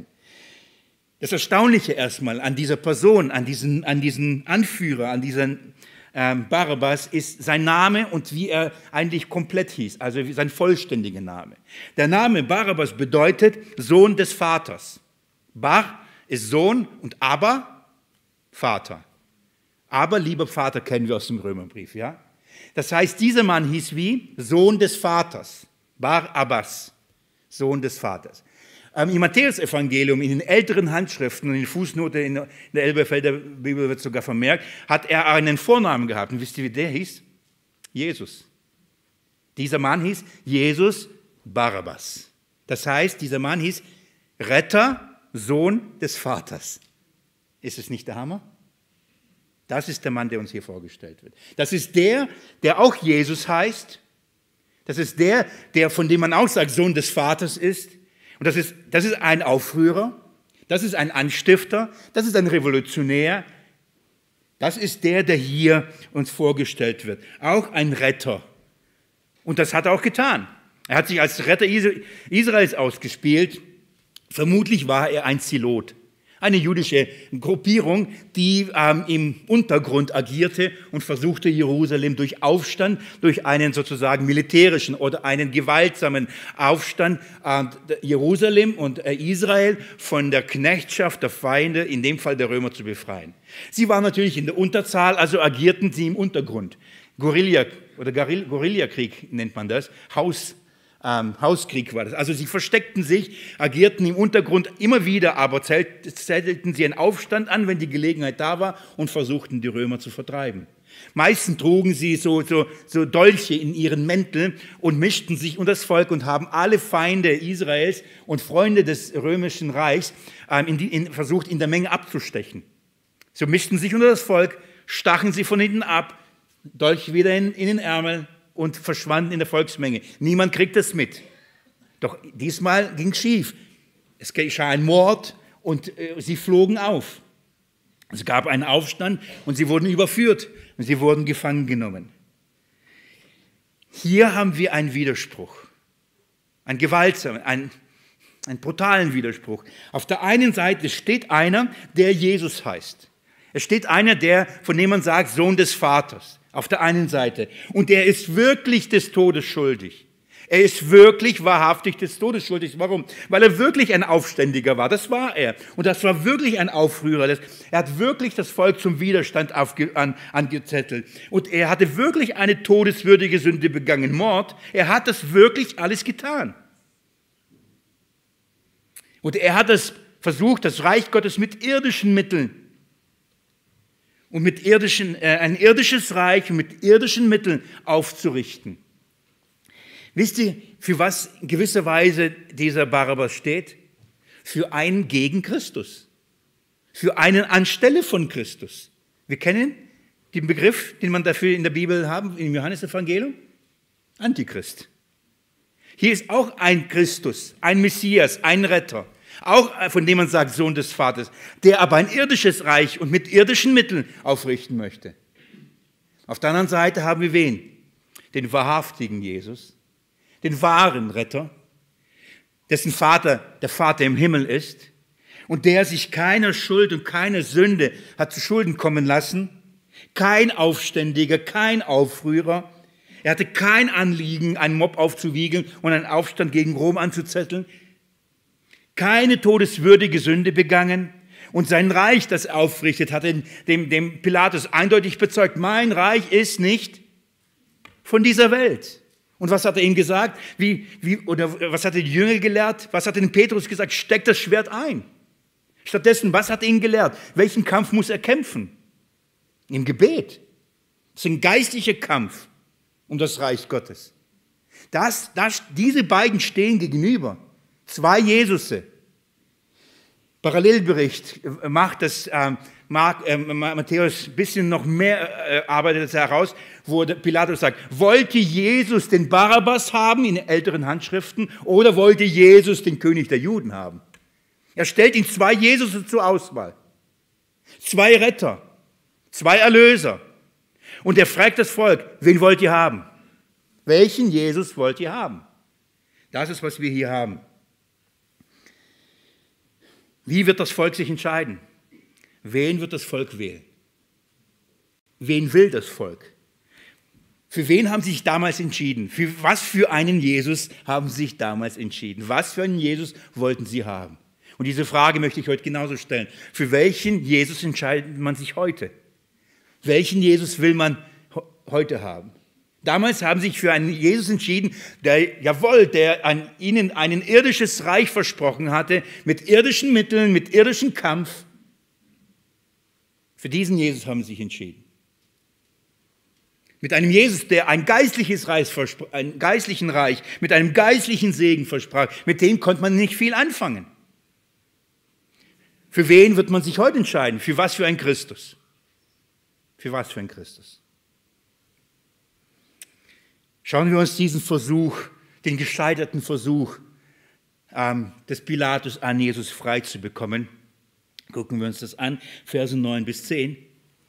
Speaker 1: Das Erstaunliche erstmal an dieser Person, an diesen, an diesen Anführer, an diesen Barabbas ist sein Name und wie er eigentlich komplett hieß, also sein vollständiger Name. Der Name Barabbas bedeutet Sohn des Vaters. Bar ist Sohn und Abba, Vater. Aber, lieber Vater, kennen wir aus dem Römerbrief, ja? Das heißt, dieser Mann hieß wie? Sohn des Vaters. Barabbas, Sohn des Vaters. Im Matthäus-Evangelium, in den älteren Handschriften und in der Fußnote in der Elberfelder Bibel wird sogar vermerkt, hat er einen Vornamen gehabt. Und wisst ihr, wie der hieß? Jesus. Dieser Mann hieß Jesus Barabbas. Das heißt, dieser Mann hieß Retter, Sohn des Vaters. Ist es nicht der Hammer? Das ist der Mann, der uns hier vorgestellt wird. Das ist der, der auch Jesus heißt. Das ist der, der von dem man auch sagt, Sohn des Vaters ist. Und das ist, das ist ein Aufrührer, das ist ein Anstifter, das ist ein Revolutionär. Das ist der, der hier uns vorgestellt wird. Auch ein Retter. Und das hat er auch getan. Er hat sich als Retter Israels ausgespielt. Vermutlich war er ein Zilot. Eine jüdische Gruppierung, die ähm, im Untergrund agierte und versuchte, Jerusalem durch Aufstand, durch einen sozusagen militärischen oder einen gewaltsamen Aufstand, äh, Jerusalem und äh, Israel von der Knechtschaft der Feinde, in dem Fall der Römer, zu befreien. Sie waren natürlich in der Unterzahl, also agierten sie im Untergrund. Guerilla oder Guerillakrieg nennt man das, Haus Ähm, Hauskrieg war das. Also sie versteckten sich, agierten im Untergrund immer wieder, aber zettelten sie einen Aufstand an, wenn die Gelegenheit da war und versuchten, die Römer zu vertreiben. Meistens trugen sie so, so, so Dolche in ihren Mänteln und mischten sich unter das Volk und haben alle Feinde Israels und Freunde des römischen Reichs ähm, in die, in, versucht, in der Menge abzustechen. So mischten sich unter das Volk, stachen sie von hinten ab, Dolch wieder in, in den Ärmel und verschwanden in der Volksmenge. Niemand kriegt das mit. Doch diesmal ging es schief. Es geschah ein Mord und äh, sie flogen auf. Es gab einen Aufstand und sie wurden überführt und sie wurden gefangen genommen. Hier haben wir einen Widerspruch, einen gewaltsamen, einen, einen brutalen Widerspruch. Auf der einen Seite steht einer, der Jesus heißt. Es steht einer, der, von dem man sagt, Sohn des Vaters. Auf der einen Seite. Und er ist wirklich des Todes schuldig. Er ist wirklich wahrhaftig des Todes schuldig. Warum? Weil er wirklich ein Aufständiger war. Das war er. Und das war wirklich ein Aufrührer. Er hat wirklich das Volk zum Widerstand aufge, an, angezettelt. Und er hatte wirklich eine todeswürdige Sünde begangen. Mord. Er hat das wirklich alles getan. Und er hat es versucht, das Reich Gottes mit irdischen Mitteln und mit irdischen, äh, ein irdisches Reich mit irdischen Mitteln aufzurichten. Wisst ihr, für was in gewisser Weise dieser Barabbas steht? Für einen gegen Christus. Für einen anstelle von Christus. Wir kennen den Begriff, den man dafür in der Bibel haben, im Johannesevangelium. Antichrist. Hier ist auch ein Christus, ein Messias, ein Retter. Auch von dem man sagt, Sohn des Vaters, der aber ein irdisches Reich und mit irdischen Mitteln aufrichten möchte. Auf der anderen Seite haben wir wen? Den wahrhaftigen Jesus, den wahren Retter, dessen Vater der Vater im Himmel ist und der sich keiner Schuld und keiner Sünde hat zu Schulden kommen lassen, kein Aufständiger, kein Aufrührer, Er hatte kein Anliegen, einen Mob aufzuwiegeln und einen Aufstand gegen Rom anzuzetteln. Keine todeswürdige Sünde begangen. Und sein Reich, das er aufrichtet, hat dem, dem Pilatus eindeutig bezeugt, mein Reich ist nicht von dieser Welt. Und was hat er ihm gesagt? Wie, wie, oder was hat er die Jünger gelehrt? Was hat er dem Petrus gesagt? Steck das Schwert ein. Stattdessen, was hat er ihn gelehrt? Welchen Kampf muss er kämpfen? Im Gebet. Das ist ein geistlicher Kampf um das Reich Gottes. Das, das, diese beiden stehen gegenüber. Zwei Jesusse. Parallelbericht macht das äh, Mark, äh, Matthäus ein bisschen noch mehr, äh, arbeitet es heraus, wo Pilatus sagt, wollte Jesus den Barabbas haben in den älteren Handschriften oder wollte Jesus den König der Juden haben? Er stellt ihm zwei Jesusse zur Auswahl. Zwei Retter, zwei Erlöser. Und er fragt das Volk, wen wollt ihr haben? Welchen Jesus wollt ihr haben? Das ist, was wir hier haben. Wie wird das Volk sich entscheiden? Wen wird das Volk wählen? Wen will das Volk? Für wen haben sie sich damals entschieden? Für was für einen Jesus haben sie sich damals entschieden? Was für einen Jesus wollten sie haben? Und diese Frage möchte ich heute genauso stellen. Für welchen Jesus entscheidet man sich heute? Welchen Jesus will man heute haben? Damals haben sie sich für einen Jesus entschieden, der, jawohl, der an ihnen ein irdisches Reich versprochen hatte, mit irdischen Mitteln, mit irdischem Kampf. Für diesen Jesus haben sie sich entschieden. Mit einem Jesus, der ein geistliches Reich versprach, ein geistlichen Reich, mit einem geistlichen Segen versprach, mit dem konnte man nicht viel anfangen. Für wen wird man sich heute entscheiden? Für was für ein Christus? Für was für ein Christus? Schauen wir uns diesen Versuch, den gescheiterten Versuch ähm, des Pilatus an, Jesus frei zu bekommen. Gucken wir uns das an, Verse neun bis zehn.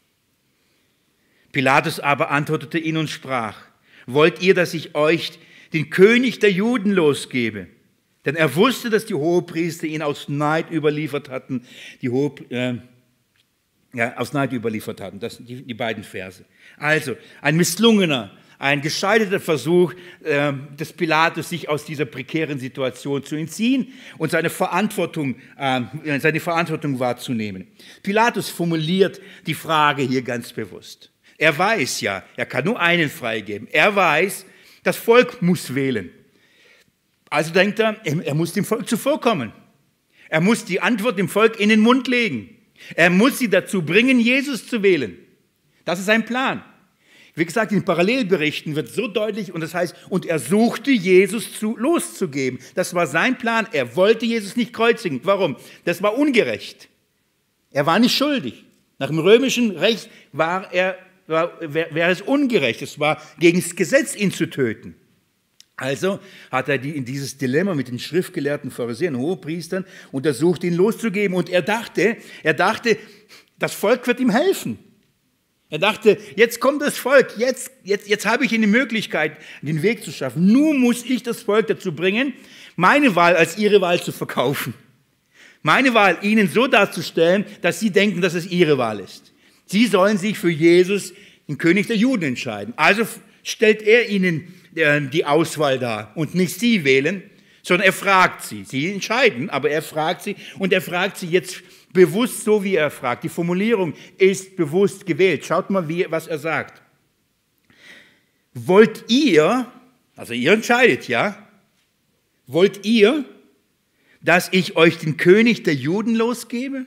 Speaker 1: Pilatus aber antwortete ihnen und sprach, wollt ihr, dass ich euch den König der Juden losgebe? Denn er wusste, dass die Hohepriester ihn aus Neid überliefert hatten, die Hohe, äh, ja, aus Neid überliefert hatten, das sind die, die beiden Verse. Also, ein misslungener, ein gescheiterter Versuch äh, des Pilatus, sich aus dieser prekären Situation zu entziehen und seine Verantwortung, äh, seine Verantwortung wahrzunehmen. Pilatus formuliert die Frage hier ganz bewusst. Er weiß ja, er kann nur einen freigeben. Er weiß, das Volk muss wählen. Also denkt er, er muss dem Volk zuvorkommen. Er muss die Antwort dem Volk in den Mund legen. Er muss sie dazu bringen, Jesus zu wählen. Das ist sein Plan. Wie gesagt, in Parallelberichten wird so deutlich, und das heißt, und er suchte, Jesus zu, loszugeben. Das war sein Plan. Er wollte Jesus nicht kreuzigen. Warum? Das war ungerecht. Er war nicht schuldig. Nach dem römischen Recht war er, war, wäre es ungerecht. Es war gegen das Gesetz, ihn zu töten. Also hat er die, in dieses Dilemma mit den schriftgelehrten Pharisäern und Hohepriestern und er suchte, ihn loszugeben. Und er dachte, er dachte, das Volk wird ihm helfen. Er dachte, jetzt kommt das Volk, jetzt, jetzt, jetzt habe ich eine Möglichkeit, den Weg zu schaffen. Nun muss ich das Volk dazu bringen, meine Wahl als ihre Wahl zu verkaufen. Meine Wahl ihnen so darzustellen, dass sie denken, dass es ihre Wahl ist. Sie sollen sich für Jesus, den König der Juden, entscheiden. Also stellt er ihnen die Auswahl dar und nicht sie wählen, sondern er fragt sie. Sie entscheiden, aber er fragt sie und er fragt sie jetzt bewusst so, wie er fragt. Die Formulierung ist bewusst gewählt. Schaut mal, wie, was er sagt. Wollt ihr, also ihr entscheidet, ja, wollt ihr, dass ich euch den König der Juden losgebe?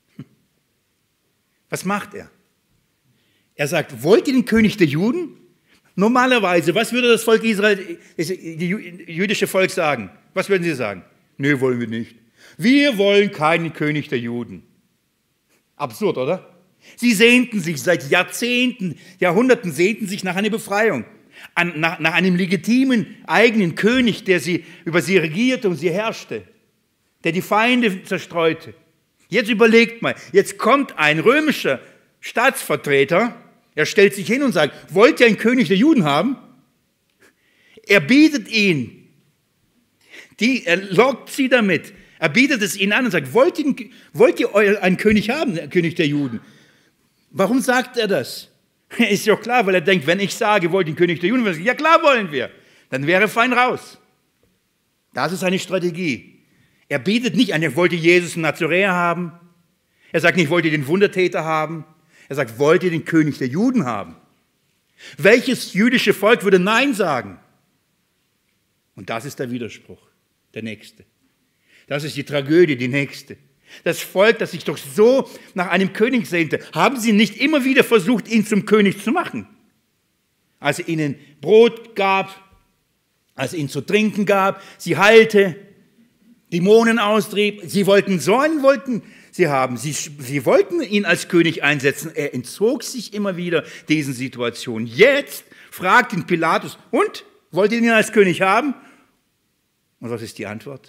Speaker 1: Was macht er? Er sagt, wollt ihr den König der Juden? Normalerweise, was würde das Volk Israel, das jüdische Volk sagen? Was würden sie sagen? Nö, wollen wir nicht. Wir wollen keinen König der Juden. Absurd, oder? Sie sehnten sich seit Jahrzehnten, Jahrhunderten sehnten sich nach einer Befreiung, an, nach, nach einem legitimen eigenen König, der sie, über sie regierte und sie herrschte, der die Feinde zerstreute. Jetzt überlegt mal, jetzt kommt ein römischer Staatsvertreter, er stellt sich hin und sagt, wollt ihr einen König der Juden haben? Er bietet ihn, die, er lockt sie damit, er bietet es ihnen an und sagt, wollt ihr, wollt ihr einen König haben, der König der Juden? Warum sagt er das? Ist ja klar, weil er denkt, wenn ich sage, wollt den König der Juden, ja klar wollen wir, dann wäre fein raus. Das ist seine Strategie. Er bietet nicht an, er wollte Jesus in Nazaräer haben. Er sagt nicht, wollt ihr den Wundertäter haben. Er sagt, wollt ihr den König der Juden haben? Welches jüdische Volk würde Nein sagen? Und das ist der Widerspruch, der nächste. Das ist die Tragödie, die nächste. Das Volk, das sich doch so nach einem König sehnte, haben sie nicht immer wieder versucht, ihn zum König zu machen? Als er ihnen Brot gab, als er ihnen zu trinken gab, sie heilte, Dämonen austrieb, sie wollten Sorgen, wollten sie haben. Sie, sie wollten ihn als König einsetzen. Er entzog sich immer wieder diesen Situationen. Jetzt fragt ihn Pilatus, und? Wollt ihr ihn als König haben? Und was ist die Antwort?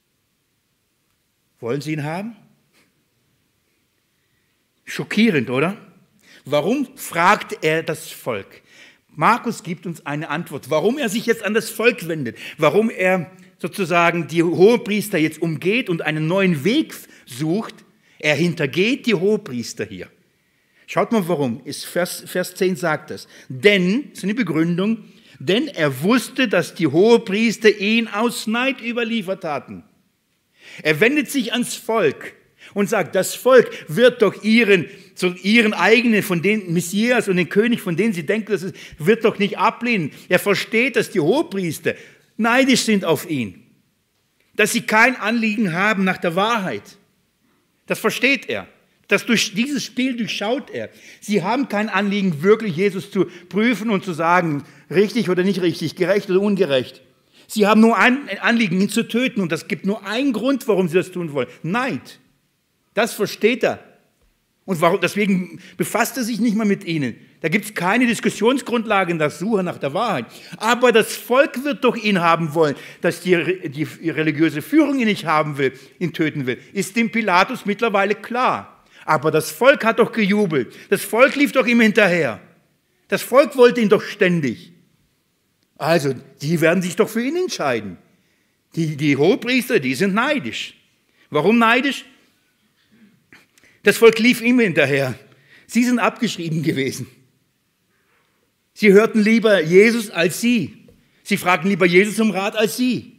Speaker 1: Wollen Sie ihn haben? Schockierend, oder? Warum fragt er das Volk? Markus gibt uns eine Antwort, warum er sich jetzt an das Volk wendet, warum er sozusagen die Hohepriester jetzt umgeht und einen neuen Weg sucht. Er hintergeht die Hohepriester hier. Schaut mal, warum. Ist Vers, Vers zehn sagt das. Denn, das ist eine Begründung, denn er wusste, dass die Hohepriester ihn aus Neid überliefert hatten. Er wendet sich ans Volk und sagt, das Volk wird doch ihren, so ihren eigenen, von den Messias und den König, von denen sie denken, das ist, wird doch nicht ablehnen. Er versteht, dass die Hohepriester neidisch sind auf ihn, dass sie kein Anliegen haben nach der Wahrheit. Das versteht er. Das durch dieses Spiel durchschaut er. Sie haben kein Anliegen, wirklich Jesus zu prüfen und zu sagen, richtig oder nicht richtig, gerecht oder ungerecht. Sie haben nur ein Anliegen, ihn zu töten. Und das gibt nur einen Grund, warum sie das tun wollen. Neid. Das versteht er. Und warum, deswegen befasst er sich nicht mehr mit ihnen. Da gibt es keine Diskussionsgrundlage in der Suche nach der Wahrheit. Aber das Volk wird doch ihn haben wollen, dass die, die religiöse Führung ihn nicht haben will, ihn töten will. Ist dem Pilatus mittlerweile klar. Aber das Volk hat doch gejubelt. Das Volk lief doch ihm hinterher. Das Volk wollte ihn doch ständig. Also, die werden sich doch für ihn entscheiden. Die, die Hohepriester, die sind neidisch. Warum neidisch? Das Volk lief ihm hinterher. Sie sind abgeschrieben gewesen. Sie hörten lieber Jesus als sie. Sie fragten lieber Jesus um Rat als sie.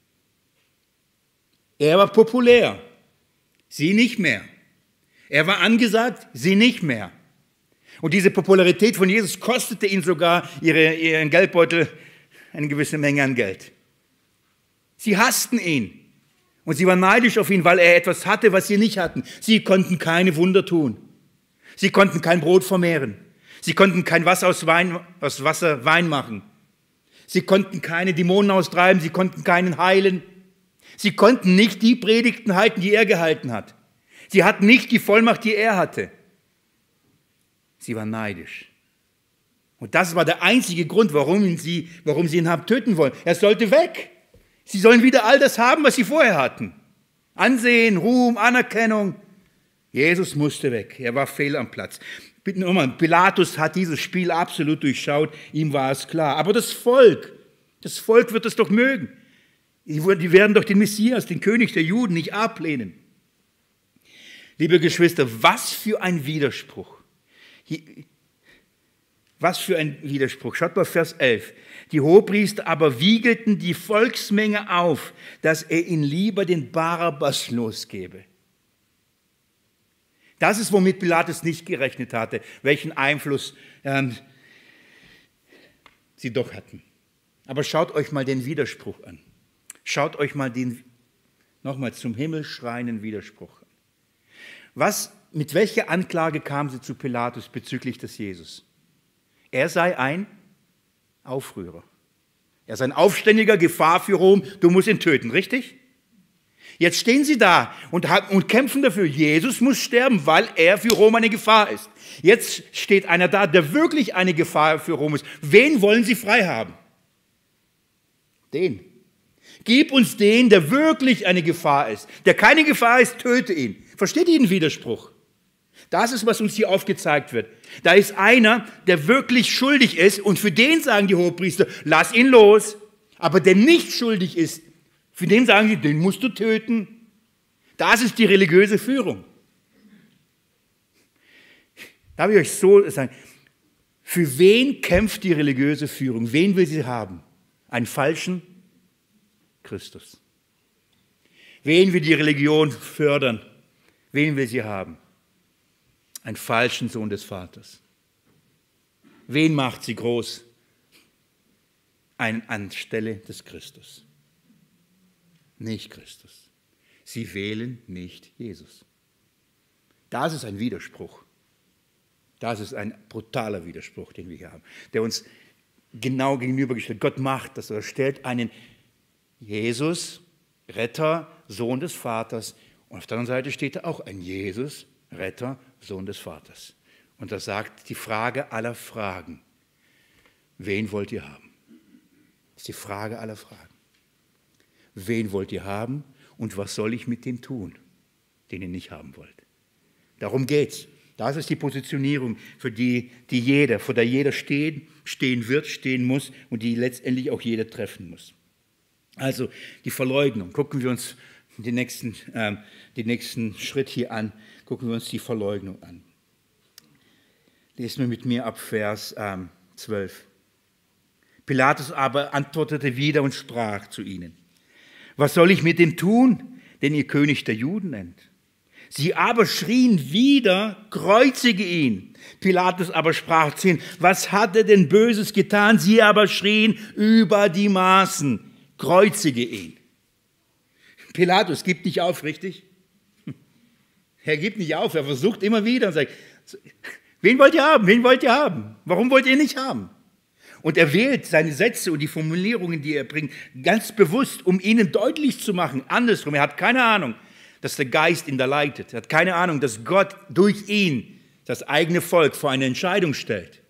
Speaker 1: Er war populär. Sie nicht mehr. Er war angesagt, sie nicht mehr. Und diese Popularität von Jesus kostete ihnen sogar ihre, ihren Geldbeutel eine gewisse Menge an Geld. Sie hassten ihn. Und sie waren neidisch auf ihn, weil er etwas hatte, was sie nicht hatten. Sie konnten keine Wunder tun. Sie konnten kein Brot vermehren. Sie konnten kein Wasser aus, Wein, aus Wasser Wein machen. Sie konnten keine Dämonen austreiben. Sie konnten keinen heilen. Sie konnten nicht die Predigten halten, die er gehalten hat. Sie hatten nicht die Vollmacht, die er hatte. Sie waren neidisch. Und das war der einzige Grund, warum sie, warum sie ihn haben töten wollen. Er sollte weg. Sie sollen wieder all das haben, was sie vorher hatten. Ansehen, Ruhm, Anerkennung. Jesus musste weg. Er war fehl am Platz. Bitte nochmal, Pilatus hat dieses Spiel absolut durchschaut. Ihm war es klar. Aber das Volk, das Volk wird es doch mögen. Die werden doch den Messias, den König der Juden, nicht ablehnen. Liebe Geschwister, was für ein Widerspruch. Was für ein Widerspruch. Schaut mal Vers elf. Die Hohepriester aber wiegelten die Volksmenge auf, dass er ihnen lieber den Barabbas losgebe. Das ist, womit Pilatus nicht gerechnet hatte, welchen Einfluss ähm, sie doch hatten. Aber schaut euch mal den Widerspruch an. Schaut euch mal den, nochmal zum Himmel schreienden Widerspruch an. Was, mit welcher Anklage kam sie zu Pilatus bezüglich des Jesus? Er sei ein Aufrührer. Er sei ein Aufständiger, Gefahr für Rom, du musst ihn töten, richtig? Jetzt stehen sie da und, haben, und kämpfen dafür, Jesus muss sterben, weil er für Rom eine Gefahr ist. Jetzt steht einer da, der wirklich eine Gefahr für Rom ist. Wen wollen sie frei haben? Den. Gib uns den, der wirklich eine Gefahr ist. Der keine Gefahr ist, töte ihn. Versteht ihr den Widerspruch? Das ist, was uns hier aufgezeigt wird. Da ist einer, der wirklich schuldig ist und für den sagen die Hohepriester, lass ihn los. Aber der nicht schuldig ist, für den sagen sie, den musst du töten. Das ist die religiöse Führung. Darf ich euch so sagen, Für wen kämpft die religiöse Führung? Wen will sie haben? Einen falschen Christus. Wen will die Religion fördern? Wen will sie haben? Einen falschen Sohn des Vaters. Wen macht sie groß? Einen anstelle des Christus. Nicht Christus. Sie wählen nicht Jesus. Das ist ein Widerspruch. Das ist ein brutaler Widerspruch, den wir hier haben, der uns genau gegenübergestellt. Gott macht das, er stellt einen Jesus, Retter, Sohn des Vaters, und auf der anderen Seite steht da auch ein Jesus, Retter, Sohn des Vaters. Und da sagt die Frage aller Fragen, wen wollt ihr haben? Das ist die Frage aller Fragen. Wen wollt ihr haben und was soll ich mit dem tun, den ihr nicht haben wollt? Darum geht's. Das ist die Positionierung, für die, die jeder, vor der jeder stehen, stehen wird, stehen muss und die letztendlich auch jeder treffen muss. Also die Verleugnung. Gucken wir uns den nächsten, äh, den nächsten Schritt hier an. Gucken wir uns die Verleugnung an. Lesen wir mit mir ab Vers ähm, zwölf. Pilatus aber antwortete wieder und sprach zu ihnen: Was soll ich mit dem tun, den ihr König der Juden nennt? Sie aber schrien wieder, kreuzige ihn. Pilatus aber sprach zu ihnen: Was hat er denn Böses getan? Sie aber schrien über die Maßen, kreuzige ihn. Pilatus gibt nicht auf, richtig? Er gibt nicht auf, er versucht immer wieder und sagt: Wen wollt ihr haben? Wen wollt ihr haben? Warum wollt ihr nicht haben? Und er wählt seine Sätze und die Formulierungen, die er bringt, ganz bewusst, um ihnen deutlich zu machen, andersrum. Er hat keine Ahnung, dass der Geist ihn da leitet. Er hat keine Ahnung, dass Gott durch ihn das eigene Volk vor eine Entscheidung stellt.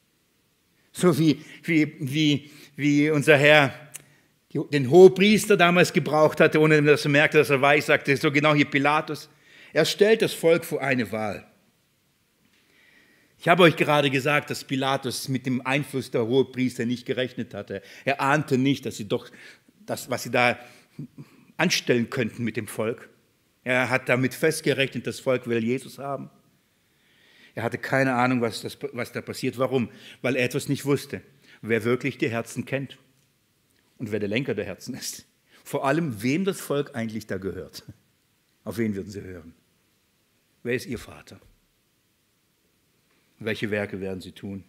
Speaker 1: So wie, wie, wie, wie unser Herr den Hohepriester damals gebraucht hatte, ohne dass er merkte, dass er weiß, sagte so genau hier Pilatus. Er stellt das Volk vor eine Wahl. Ich habe euch gerade gesagt, dass Pilatus mit dem Einfluss der Hohepriester nicht gerechnet hatte. Er ahnte nicht, dass sie doch das, was sie da anstellen könnten mit dem Volk. Er hat damit festgerechnet, das Volk will Jesus haben. Er hatte keine Ahnung, was, das, was da passiert. Warum? Weil er etwas nicht wusste. Wer wirklich die Herzen kennt und wer der Lenker der Herzen ist. Vor allem, wem das Volk eigentlich da gehört. Auf wen würden sie hören? Wer ist ihr Vater? Welche Werke werden sie tun?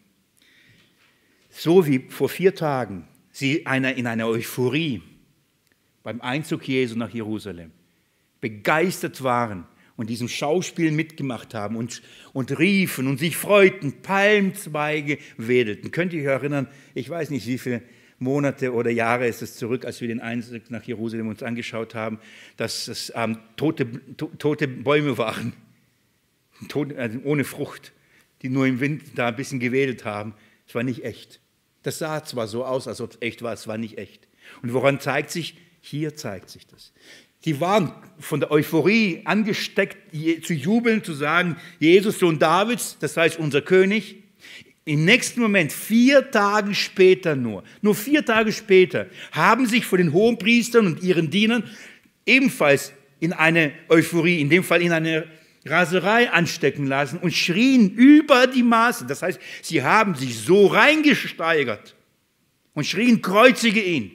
Speaker 1: So wie vor vier Tagen sie einer in einer Euphorie beim Einzug Jesu nach Jerusalem begeistert waren und diesem Schauspiel mitgemacht haben und, und riefen und sich freuten, Palmzweige wedelten. Könnt ihr euch erinnern, ich weiß nicht, wie viele Monate oder Jahre ist es zurück, als wir den Einzug nach Jerusalem uns angeschaut haben, dass es ähm, tote, to, tote Bäume waren, tote, also ohne Frucht, die nur im Wind da ein bisschen gewedelt haben. Es war nicht echt. Das sah zwar so aus, als ob es echt war, es war nicht echt. Und woran zeigt sich? Hier zeigt sich das. Die waren von der Euphorie angesteckt, zu jubeln, zu sagen, Jesus, Sohn Davids, das heißt unser König. Im nächsten Moment, vier Tage später nur, nur vier Tage später, haben sich vor den Hohenpriestern und ihren Dienern ebenfalls in eine Euphorie, in dem Fall in eine Raserei anstecken lassen und schrien über die Maßen. Das heißt, sie haben sich so reingesteigert und schrien, kreuzige ihn.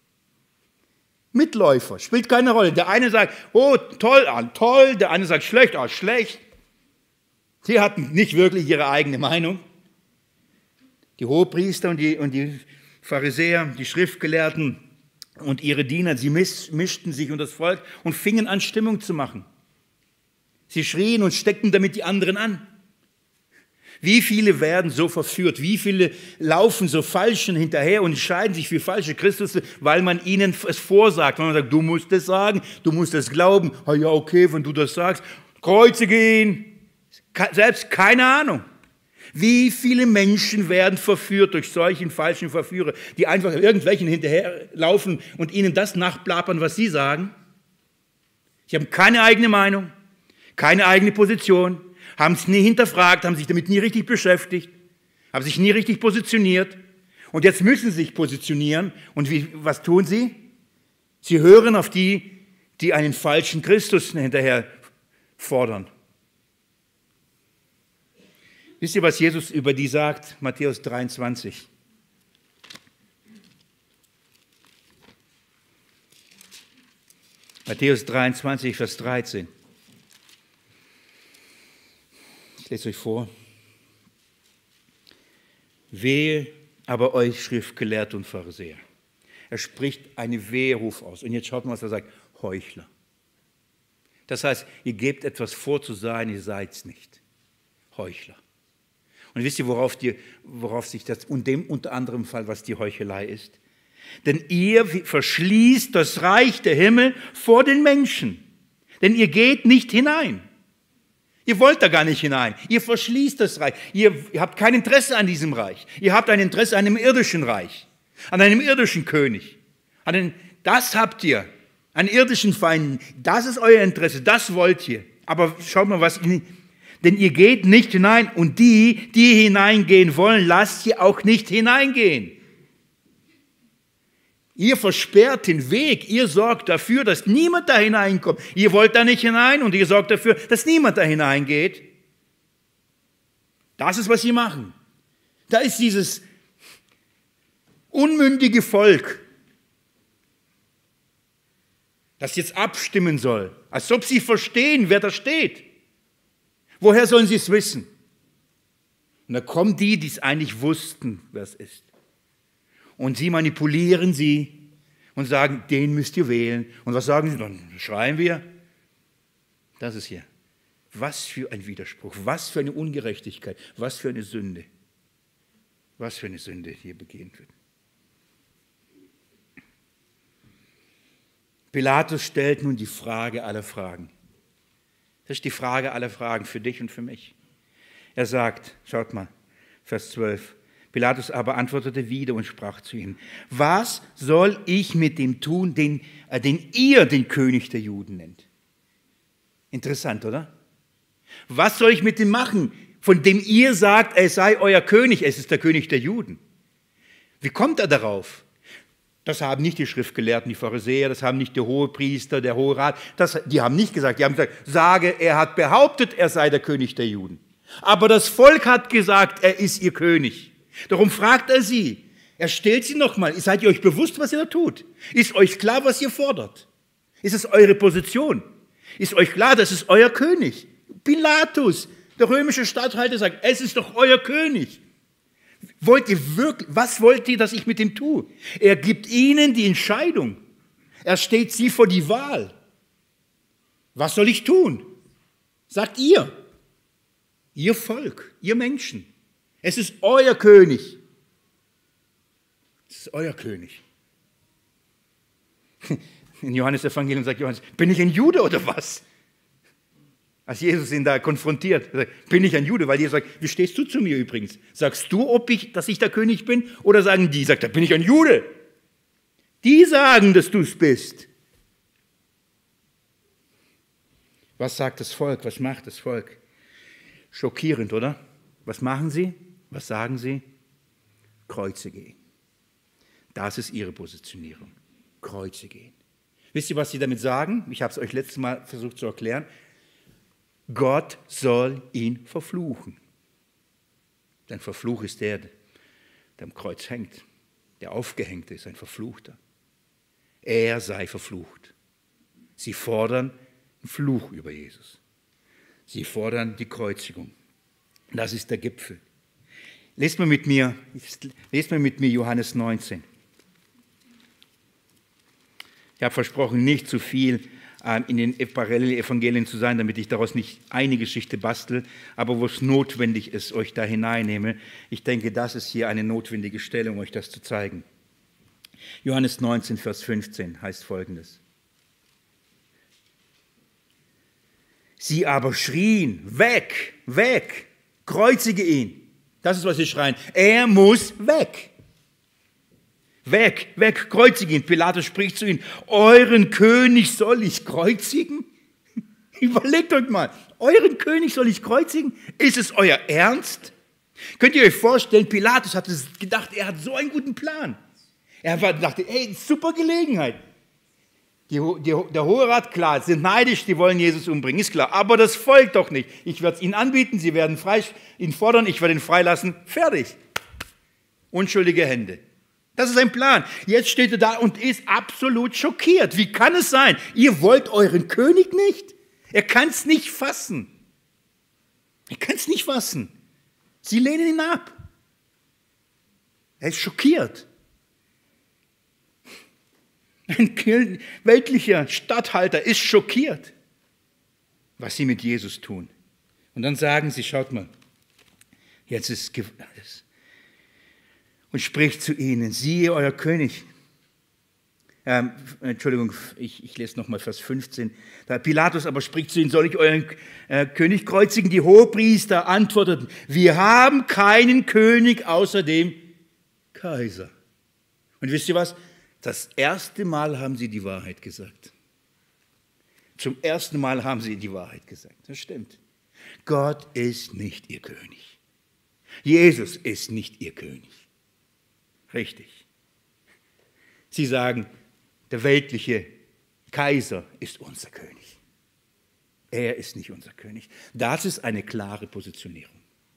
Speaker 1: Mitläufer, spielt keine Rolle. Der eine sagt, oh, toll, ah, toll, der andere sagt, schlecht, ah, schlecht. Sie hatten nicht wirklich ihre eigene Meinung. Die Hohepriester und die, und die Pharisäer, die Schriftgelehrten und ihre Diener, sie mischten sich unter das Volk und fingen an, Stimmung zu machen. Sie schrien und steckten damit die anderen an. Wie viele werden so verführt? Wie viele laufen so Falschen hinterher und entscheiden sich für falsche Christus, weil man ihnen es vorsagt. Wenn man sagt, du musst es sagen, du musst es glauben. Ah ja, okay, wenn du das sagst, kreuzige ihn. Selbst keine Ahnung. Wie viele Menschen werden verführt durch solchen falschen Verführer, die einfach irgendwelchen hinterherlaufen und ihnen das nachplappern, was sie sagen? Sie haben keine eigene Meinung, keine eigene Position, haben es nie hinterfragt, haben sich damit nie richtig beschäftigt, haben sich nie richtig positioniert. Und jetzt müssen sie sich positionieren. Und wie, was tun sie? Sie hören auf die, die einen falschen Christus hinterher fordern. Wisst ihr, was Jesus über die sagt? Matthäus dreiundzwanzig. Matthäus dreiundzwanzig, Vers dreizehn. Ich lese euch vor. Wehe aber euch Schriftgelehrte und Pharisäer. Er spricht einen Weheruf aus. Und jetzt schaut mal, was er sagt. Heuchler. Das heißt, ihr gebt etwas vor zu sein, ihr seid es nicht. Heuchler. Und wisst ihr, worauf, die, worauf sich das, und dem unter anderem Fall, was die Heuchelei ist? Denn ihr verschließt das Reich der Himmel vor den Menschen. Denn ihr geht nicht hinein. Ihr wollt da gar nicht hinein. Ihr verschließt das Reich. Ihr, ihr habt kein Interesse an diesem Reich. Ihr habt ein Interesse an einem irdischen Reich, an einem irdischen König. An den, das habt ihr, an irdischen Feinden. Das ist euer Interesse, das wollt ihr. Aber schaut mal, was... Denn ihr geht nicht hinein und die, die hineingehen wollen, lasst ihr auch nicht hineingehen. Ihr versperrt den Weg, ihr sorgt dafür, dass niemand da hineinkommt. Ihr wollt da nicht hinein und ihr sorgt dafür, dass niemand da hineingeht. Das ist, was sie machen. Da ist dieses unmündige Volk, das jetzt abstimmen soll, als ob sie verstehen, wer da steht. Woher sollen sie es wissen? Und da kommen die, die es eigentlich wussten, wer es ist. Und sie manipulieren sie und sagen, den müsst ihr wählen. Und was sagen sie? Dann schreien wir. Das ist hier. Was für ein Widerspruch, was für eine Ungerechtigkeit, was für eine Sünde. Was für eine Sünde hier begehen wird. Pilatus stellt nun die Frage aller Fragen. Das ist die Frage aller Fragen für dich und für mich. Er sagt, schaut mal, Vers zwölf. Pilatus aber antwortete wieder und sprach zu ihnen, was soll ich mit dem tun, den, äh, den ihr den König der Juden nennt? Interessant, oder? Was soll ich mit dem machen, von dem ihr sagt, er sei euer König, es ist der König der Juden? Wie kommt er darauf? Das haben nicht die Schriftgelehrten, die Pharisäer, das haben nicht der Hohepriester, der Hohe Rat, das, die haben nicht gesagt, die haben gesagt, sage, er hat behauptet, er sei der König der Juden. Aber das Volk hat gesagt, er ist ihr König. Darum fragt er sie, er stellt sie nochmal, seid ihr euch bewusst, was ihr da tut? Ist euch klar, was ihr fordert? Ist es eure Position? Ist euch klar, das ist euer König? Pilatus, der römische Statthalter, sagt, es ist doch euer König. Wollt ihr wirklich, was wollt ihr, dass ich mit ihm tue? Er gibt ihnen die Entscheidung. Er stellt sie vor die Wahl. Was soll ich tun? Sagt ihr. Ihr Volk, ihr Menschen. Es ist euer König. Es ist euer König. In Johannes Evangelium sagt Johannes, bin ich ein Jude oder was? Als Jesus ihn da konfrontiert, sagt, bin ich ein Jude? Weil Jesus sagt, wie stehst du zu mir übrigens? Sagst du, ob ich, dass ich der König bin? Oder sagen die, sagt er, bin ich ein Jude? Die sagen, dass du es bist. Was sagt das Volk? Was macht das Volk? Schockierend, oder? Was machen sie? Was sagen sie? Kreuzige ihn. Das ist ihre Positionierung. Kreuzige ihn. Wisst ihr, was sie damit sagen? Ich habe es euch letztes Mal versucht zu erklären. Gott soll ihn verfluchen. Denn Verfluch ist der, der am Kreuz hängt, der aufgehängt ist, ein Verfluchter. Er sei verflucht. Sie fordern einen Fluch über Jesus. Sie fordern die Kreuzigung. Das ist der Gipfel. Lest mal mit mir, lest mal mit mir Johannes neunzehn. Ich habe versprochen, nicht zu viel in den Parallelevangelien zu sein, damit ich daraus nicht eine Geschichte bastel, aber wo es notwendig ist, euch da hineinnehme. Ich denke, das ist hier eine notwendige Stelle, um euch das zu zeigen. Johannes neunzehn, Vers fünfzehn heißt Folgendes. Sie aber schrien, weg, weg, kreuzige ihn. Das ist, was sie schreien. Er muss weg. Weg, weg, kreuzige ihn. Pilatus spricht zu ihnen, euren König soll ich kreuzigen? Überlegt euch mal, euren König soll ich kreuzigen? Ist es euer Ernst? Könnt ihr euch vorstellen, Pilatus hat gedacht, er hat so einen guten Plan. Er dachte, hey, super Gelegenheit. Die, die, der Hohe Rat, klar, sind neidisch, die wollen Jesus umbringen, ist klar. Aber das folgt doch nicht. Ich werde es ihnen anbieten, sie werden frei, ihn fordern, ich werde ihn freilassen. Fertig. Unschuldige Hände. Das ist ein Plan. Jetzt steht er da und ist absolut schockiert. Wie kann es sein? Ihr wollt euren König nicht? Er kann es nicht fassen. Er kann es nicht fassen. Sie lehnen ihn ab. Er ist schockiert. Ein weltlicher Statthalter ist schockiert, was sie mit Jesus tun. Und dann sagen sie, schaut mal, jetzt ist alles. Und spricht zu ihnen, siehe euer König. Ähm, Entschuldigung, ich, ich lese nochmal Vers fünfzehn. Da Pilatus aber spricht zu ihnen, soll ich euren äh, König kreuzigen? Die Hohepriester antworteten, wir haben keinen König außer dem Kaiser. Und wisst ihr was? Das erste Mal haben sie die Wahrheit gesagt. Zum ersten Mal haben sie die Wahrheit gesagt. Das stimmt. Gott ist nicht ihr König. Jesus ist nicht ihr König. Richtig. Sie sagen, der weltliche Kaiser ist unser König. Er ist nicht unser König. Das ist eine klare Positionierung.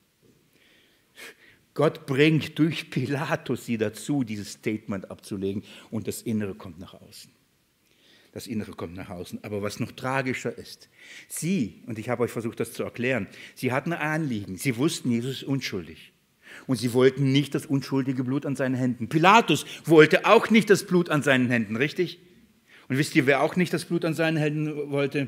Speaker 1: Gott bringt durch Pilatus sie dazu, dieses Statement abzulegen und das Innere kommt nach außen. Das Innere kommt nach außen. Aber was noch tragischer ist, sie, und ich habe euch versucht, das zu erklären, sie hatten ein Anliegen. Sie wussten, Jesus ist unschuldig. Und sie wollten nicht das unschuldige Blut an seinen Händen. Pilatus wollte auch nicht das Blut an seinen Händen, richtig? Und wisst ihr, wer auch nicht das Blut an seinen Händen wollte?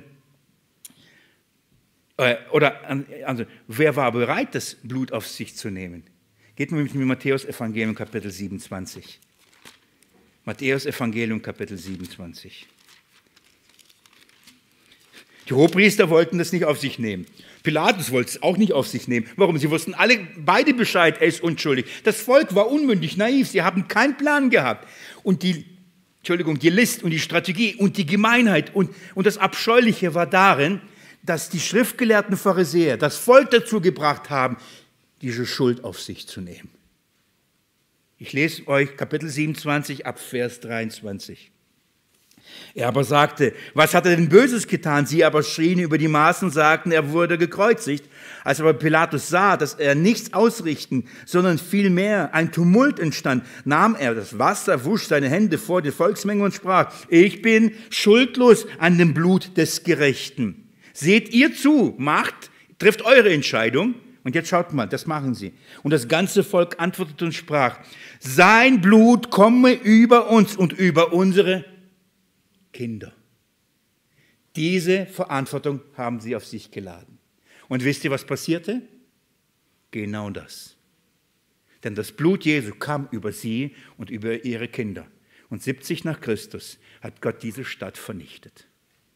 Speaker 1: Äh, oder also, wer war bereit, das Blut auf sich zu nehmen? Geht mal mit dem Matthäus-Evangelium, Kapitel siebenundzwanzig. Matthäus-Evangelium, Kapitel siebenundzwanzig. Die Hohepriester wollten das nicht auf sich nehmen. Pilatus wollte es auch nicht auf sich nehmen. Warum? Sie wussten alle beide Bescheid, er ist unschuldig. Das Volk war unmündig, naiv, sie haben keinen Plan gehabt. Und die, Entschuldigung, die List und die Strategie und die Gemeinheit und, und das Abscheuliche war darin, dass die schriftgelehrten Pharisäer das Volk dazu gebracht haben, diese Schuld auf sich zu nehmen. Ich lese euch Kapitel siebenundzwanzig ab Vers dreiundzwanzig. Er aber sagte, was hat er denn Böses getan? Sie aber schrien über die Maßen und sagten, er wurde gekreuzigt. Als aber Pilatus sah, dass er nichts ausrichten, sondern vielmehr ein Tumult entstand, nahm er das Wasser, wusch seine Hände vor die Volksmenge und sprach, ich bin schuldlos an dem Blut des Gerechten. Seht ihr zu, macht, trifft eure Entscheidung. Und jetzt schaut mal, das machen sie. Und das ganze Volk antwortete und sprach, sein Blut komme über uns und über unsere Kinder. Diese Verantwortung haben sie auf sich geladen. Und wisst ihr, was passierte? Genau das. Denn das Blut Jesu kam über sie und über ihre Kinder. Und siebzig nach Christus hat Gott diese Stadt vernichtet.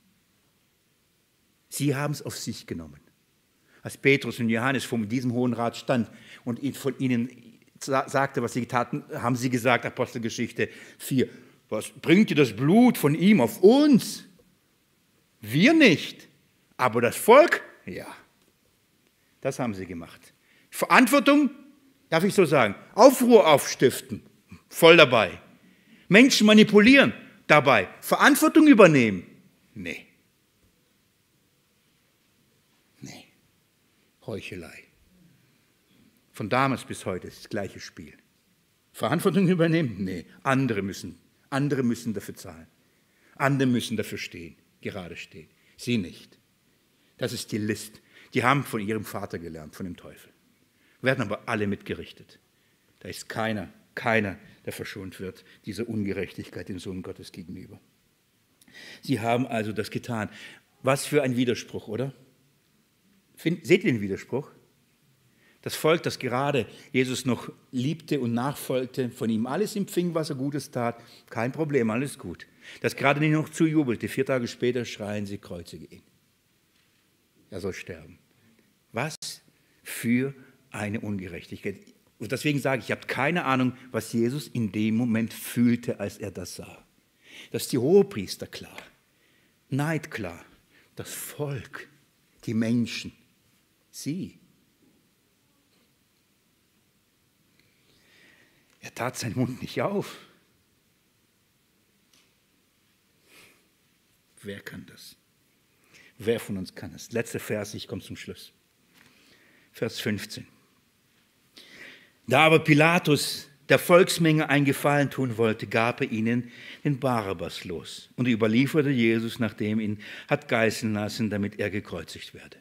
Speaker 1: Sie haben es auf sich genommen. Als Petrus und Johannes vor diesem Hohen Rat stand und von ihnen sagte, was sie taten, haben sie gesagt, Apostelgeschichte vier, was bringt ihr das Blut von ihm auf uns? Wir nicht, aber das Volk, ja. Das haben sie gemacht. Verantwortung, darf ich so sagen, Aufruhr aufstiften, voll dabei. Menschen manipulieren, dabei. Verantwortung übernehmen, nee. Nee. Heuchelei. Von damals bis heute ist das gleiche Spiel. Verantwortung übernehmen? Nee. Andere müssen, andere müssen dafür zahlen. Andere müssen dafür stehen, gerade stehen. Sie nicht. Das ist die List. Die haben von ihrem Vater gelernt, von dem Teufel. Werden aber alle mitgerichtet. Da ist keiner, keiner, der verschont wird, dieser Ungerechtigkeit dem Sohn Gottes gegenüber. Sie haben also das getan. Was für ein Widerspruch, oder? Find, seht ihr den Widerspruch? Das Volk, das gerade Jesus noch liebte und nachfolgte, von ihm alles empfing, was er Gutes tat, kein Problem, alles gut. Das gerade nicht noch zujubelte, vier Tage später schreien sie, kreuzige ihn. Er soll sterben. Was für eine Ungerechtigkeit. Und deswegen sage ich, ich habe keine Ahnung, was Jesus in dem Moment fühlte, als er das sah. Das ist die Hohepriester klar, Neid klar, das Volk, die Menschen, sie. Er tat seinen Mund nicht auf. Wer kann das? Wer von uns kann es? Letzter Vers, ich komme zum Schluss. Vers fünfzehn. Da aber Pilatus der Volksmenge einen Gefallen tun wollte, gab er ihnen den Barabbas los und überlieferte Jesus, nachdem ihn hat geißeln lassen, damit er gekreuzigt werde.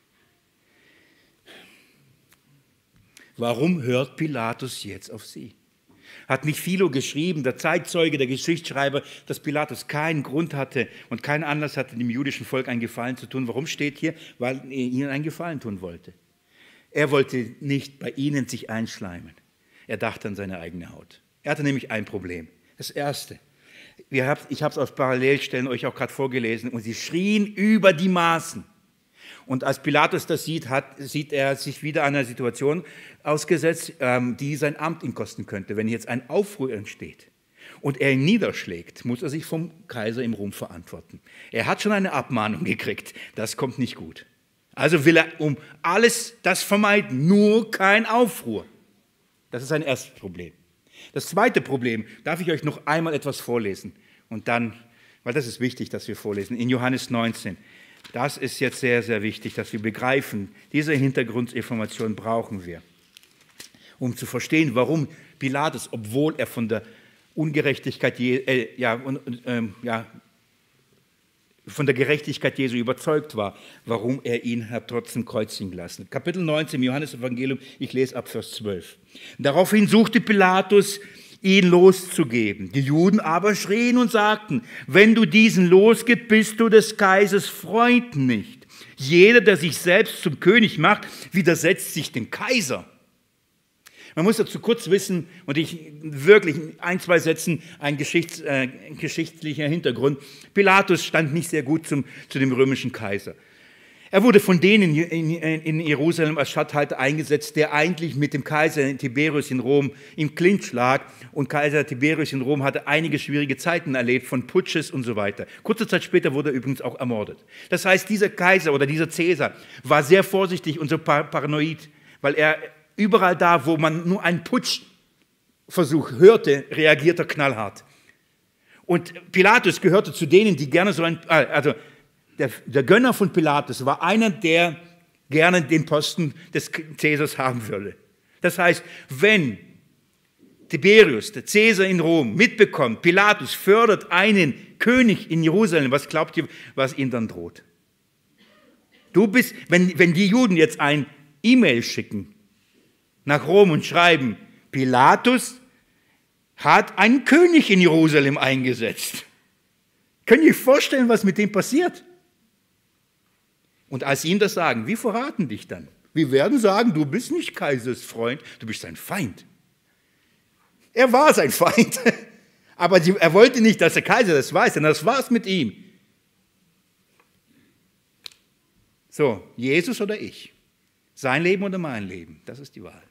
Speaker 1: Warum hört Pilatus jetzt auf sie? Hat nicht Philo geschrieben, der Zeitzeuge, der Geschichtsschreiber, dass Pilatus keinen Grund hatte und keinen Anlass hatte, dem jüdischen Volk einen Gefallen zu tun? Warum steht hier? Weil er ihnen einen Gefallen tun wollte. Er wollte nicht bei ihnen sich einschleimen. Er dachte an seine eigene Haut. Er hatte nämlich ein Problem. Das erste. Ich habe es auf Parallelstellen euch auch gerade vorgelesen. Und sie schrien über die Maßen. Und als Pilatus das sieht, hat, sieht er sich wieder einer Situation ausgesetzt, ähm, die sein Amt ihm kosten könnte. Wenn jetzt ein Aufruhr entsteht und er ihn niederschlägt, muss er sich vom Kaiser im Rom verantworten. Er hat schon eine Abmahnung gekriegt. Das kommt nicht gut. Also will er um alles das vermeiden, nur kein Aufruhr. Das ist sein erstes Problem. Das zweite Problem, darf ich euch noch einmal etwas vorlesen und dann, weil das ist wichtig, dass wir vorlesen, in Johannes neunzehn. Das ist jetzt sehr, sehr wichtig, dass wir begreifen, diese Hintergrundinformation brauchen wir, um zu verstehen, warum Pilatus, obwohl er von der Ungerechtigkeit, äh, ja, äh, ja, von der Gerechtigkeit Jesu überzeugt war, warum er ihn hat trotzdem kreuzigen lassen. Kapitel neunzehn im Johannesevangelium, ich lese ab Vers zwölf. Daraufhin suchte Pilatus, ihn loszugeben. Die Juden aber schrien und sagten, wenn du diesen losgibst, bist du des Kaisers Freund nicht. Jeder, der sich selbst zum König macht, widersetzt sich dem Kaiser. Man muss dazu kurz wissen, und ich wirklich in ein, zwei Sätzen ein Geschichts, äh, geschichtlicher Hintergrund. Pilatus stand nicht sehr gut zum, zu dem römischen Kaiser. Er wurde von denen in, in, in Jerusalem als Statthalter eingesetzt, der eigentlich mit dem Kaiser Tiberius in Rom im Clinch lag. Und Kaiser Tiberius in Rom hatte einige schwierige Zeiten erlebt, von Putsches und so weiter. Kurze Zeit später wurde er übrigens auch ermordet. Das heißt, dieser Kaiser oder dieser Cäsar war sehr vorsichtig und so paranoid, weil er überall da, wo man nur einen Putschversuch hörte, reagierte er knallhart. Und Pilatus gehörte zu denen, die gerne so ein, also der, der Gönner von Pilatus war einer, der gerne den Posten des Cäsars haben würde. Das heißt, wenn Tiberius, der Cäsar in Rom, mitbekommt, Pilatus fördert einen König in Jerusalem, was glaubt ihr, was ihm dann droht? Du bist, wenn, wenn die Juden jetzt ein E-Mail schicken nach Rom und schreiben, Pilatus hat einen König in Jerusalem eingesetzt. Könnt ihr euch vorstellen, was mit dem passiert? Und als sie ihm das sagen, wir verraten dich dann. Wir werden sagen, du bist nicht Kaisers Freund, du bist sein Feind. Er war sein Feind, aber er wollte nicht, dass der Kaiser das weiß, denn das war's mit ihm. So, Jesus oder ich? Sein Leben oder mein Leben? Das ist die Wahl.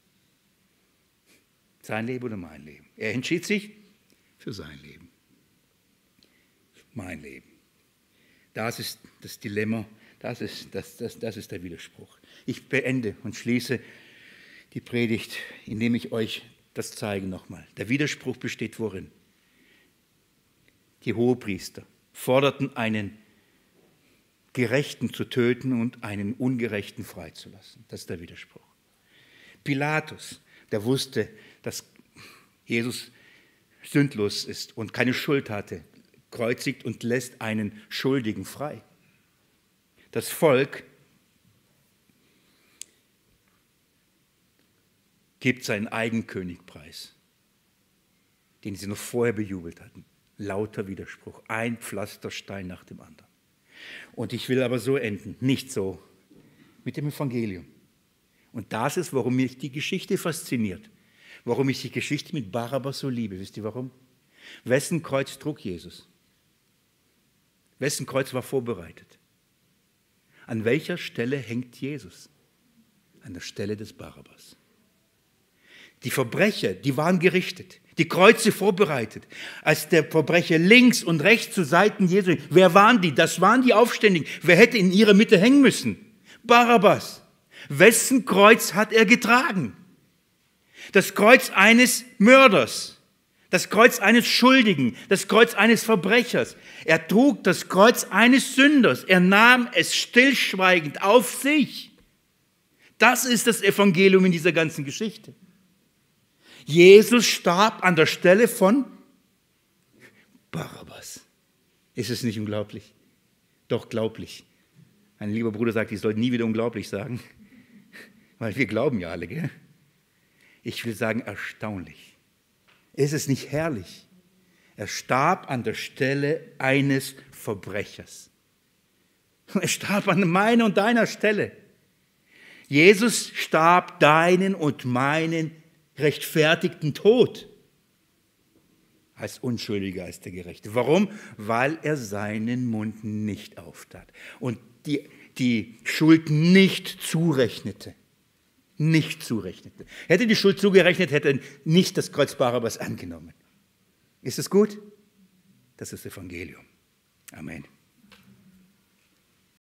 Speaker 1: Sein Leben oder mein Leben? Er entschied sich für sein Leben. Mein Leben. Das ist das Dilemma, das ist, das, das, das ist der Widerspruch. Ich beende und schließe die Predigt, indem ich euch das zeige nochmal. Der Widerspruch besteht worin? Die Hohepriester forderten einen Gerechten zu töten und einen Ungerechten freizulassen. Das ist der Widerspruch. Pilatus, der wusste, dass Jesus sündlos ist und keine Schuld hatte, kreuzigt und lässt einen Schuldigen frei. Das Volk gibt seinen Eigenkönig preis, den sie noch vorher bejubelt hatten. Lauter Widerspruch, ein Pflasterstein nach dem anderen. Und ich will aber so enden, nicht so, mit dem Evangelium. Und das ist, warum mich die Geschichte fasziniert, warum ich die Geschichte mit Barabbas so liebe. Wisst ihr warum? Wessen Kreuz trug Jesus? Wessen Kreuz war vorbereitet? An welcher Stelle hängt Jesus? An der Stelle des Barabbas. Die Verbrecher, die waren gerichtet, die Kreuze vorbereitet. Als der Verbrecher links und rechts zu Seiten Jesu, wer waren die? Das waren die Aufständigen. Wer hätte in ihrer Mitte hängen müssen? Barabbas. Wessen Kreuz hat er getragen? Das Kreuz eines Mörders. Das Kreuz eines Schuldigen, das Kreuz eines Verbrechers. Er trug das Kreuz eines Sünders. Er nahm es stillschweigend auf sich. Das ist das Evangelium in dieser ganzen Geschichte. Jesus starb an der Stelle von Barabbas. Ist es nicht unglaublich? Doch glaublich. Ein lieber Bruder sagt, ich soll nie wieder unglaublich sagen, weil wir glauben ja alle, gell? Ich will sagen, erstaunlich. Ist es nicht herrlich? Er starb an der Stelle eines Verbrechers. Er starb an meiner und deiner Stelle. Jesus starb deinen und meinen rechtfertigten Tod. Als Unschuldiger, als der Gerechte. Warum? Weil er seinen Mund nicht auftat und die, die Schuld nicht zurechnete. Nicht zurechnete. Hätte die Schuld zugerechnet, hätte er nicht das Kreuz Barabbas angenommen. Ist es gut? Das ist das Evangelium. Amen.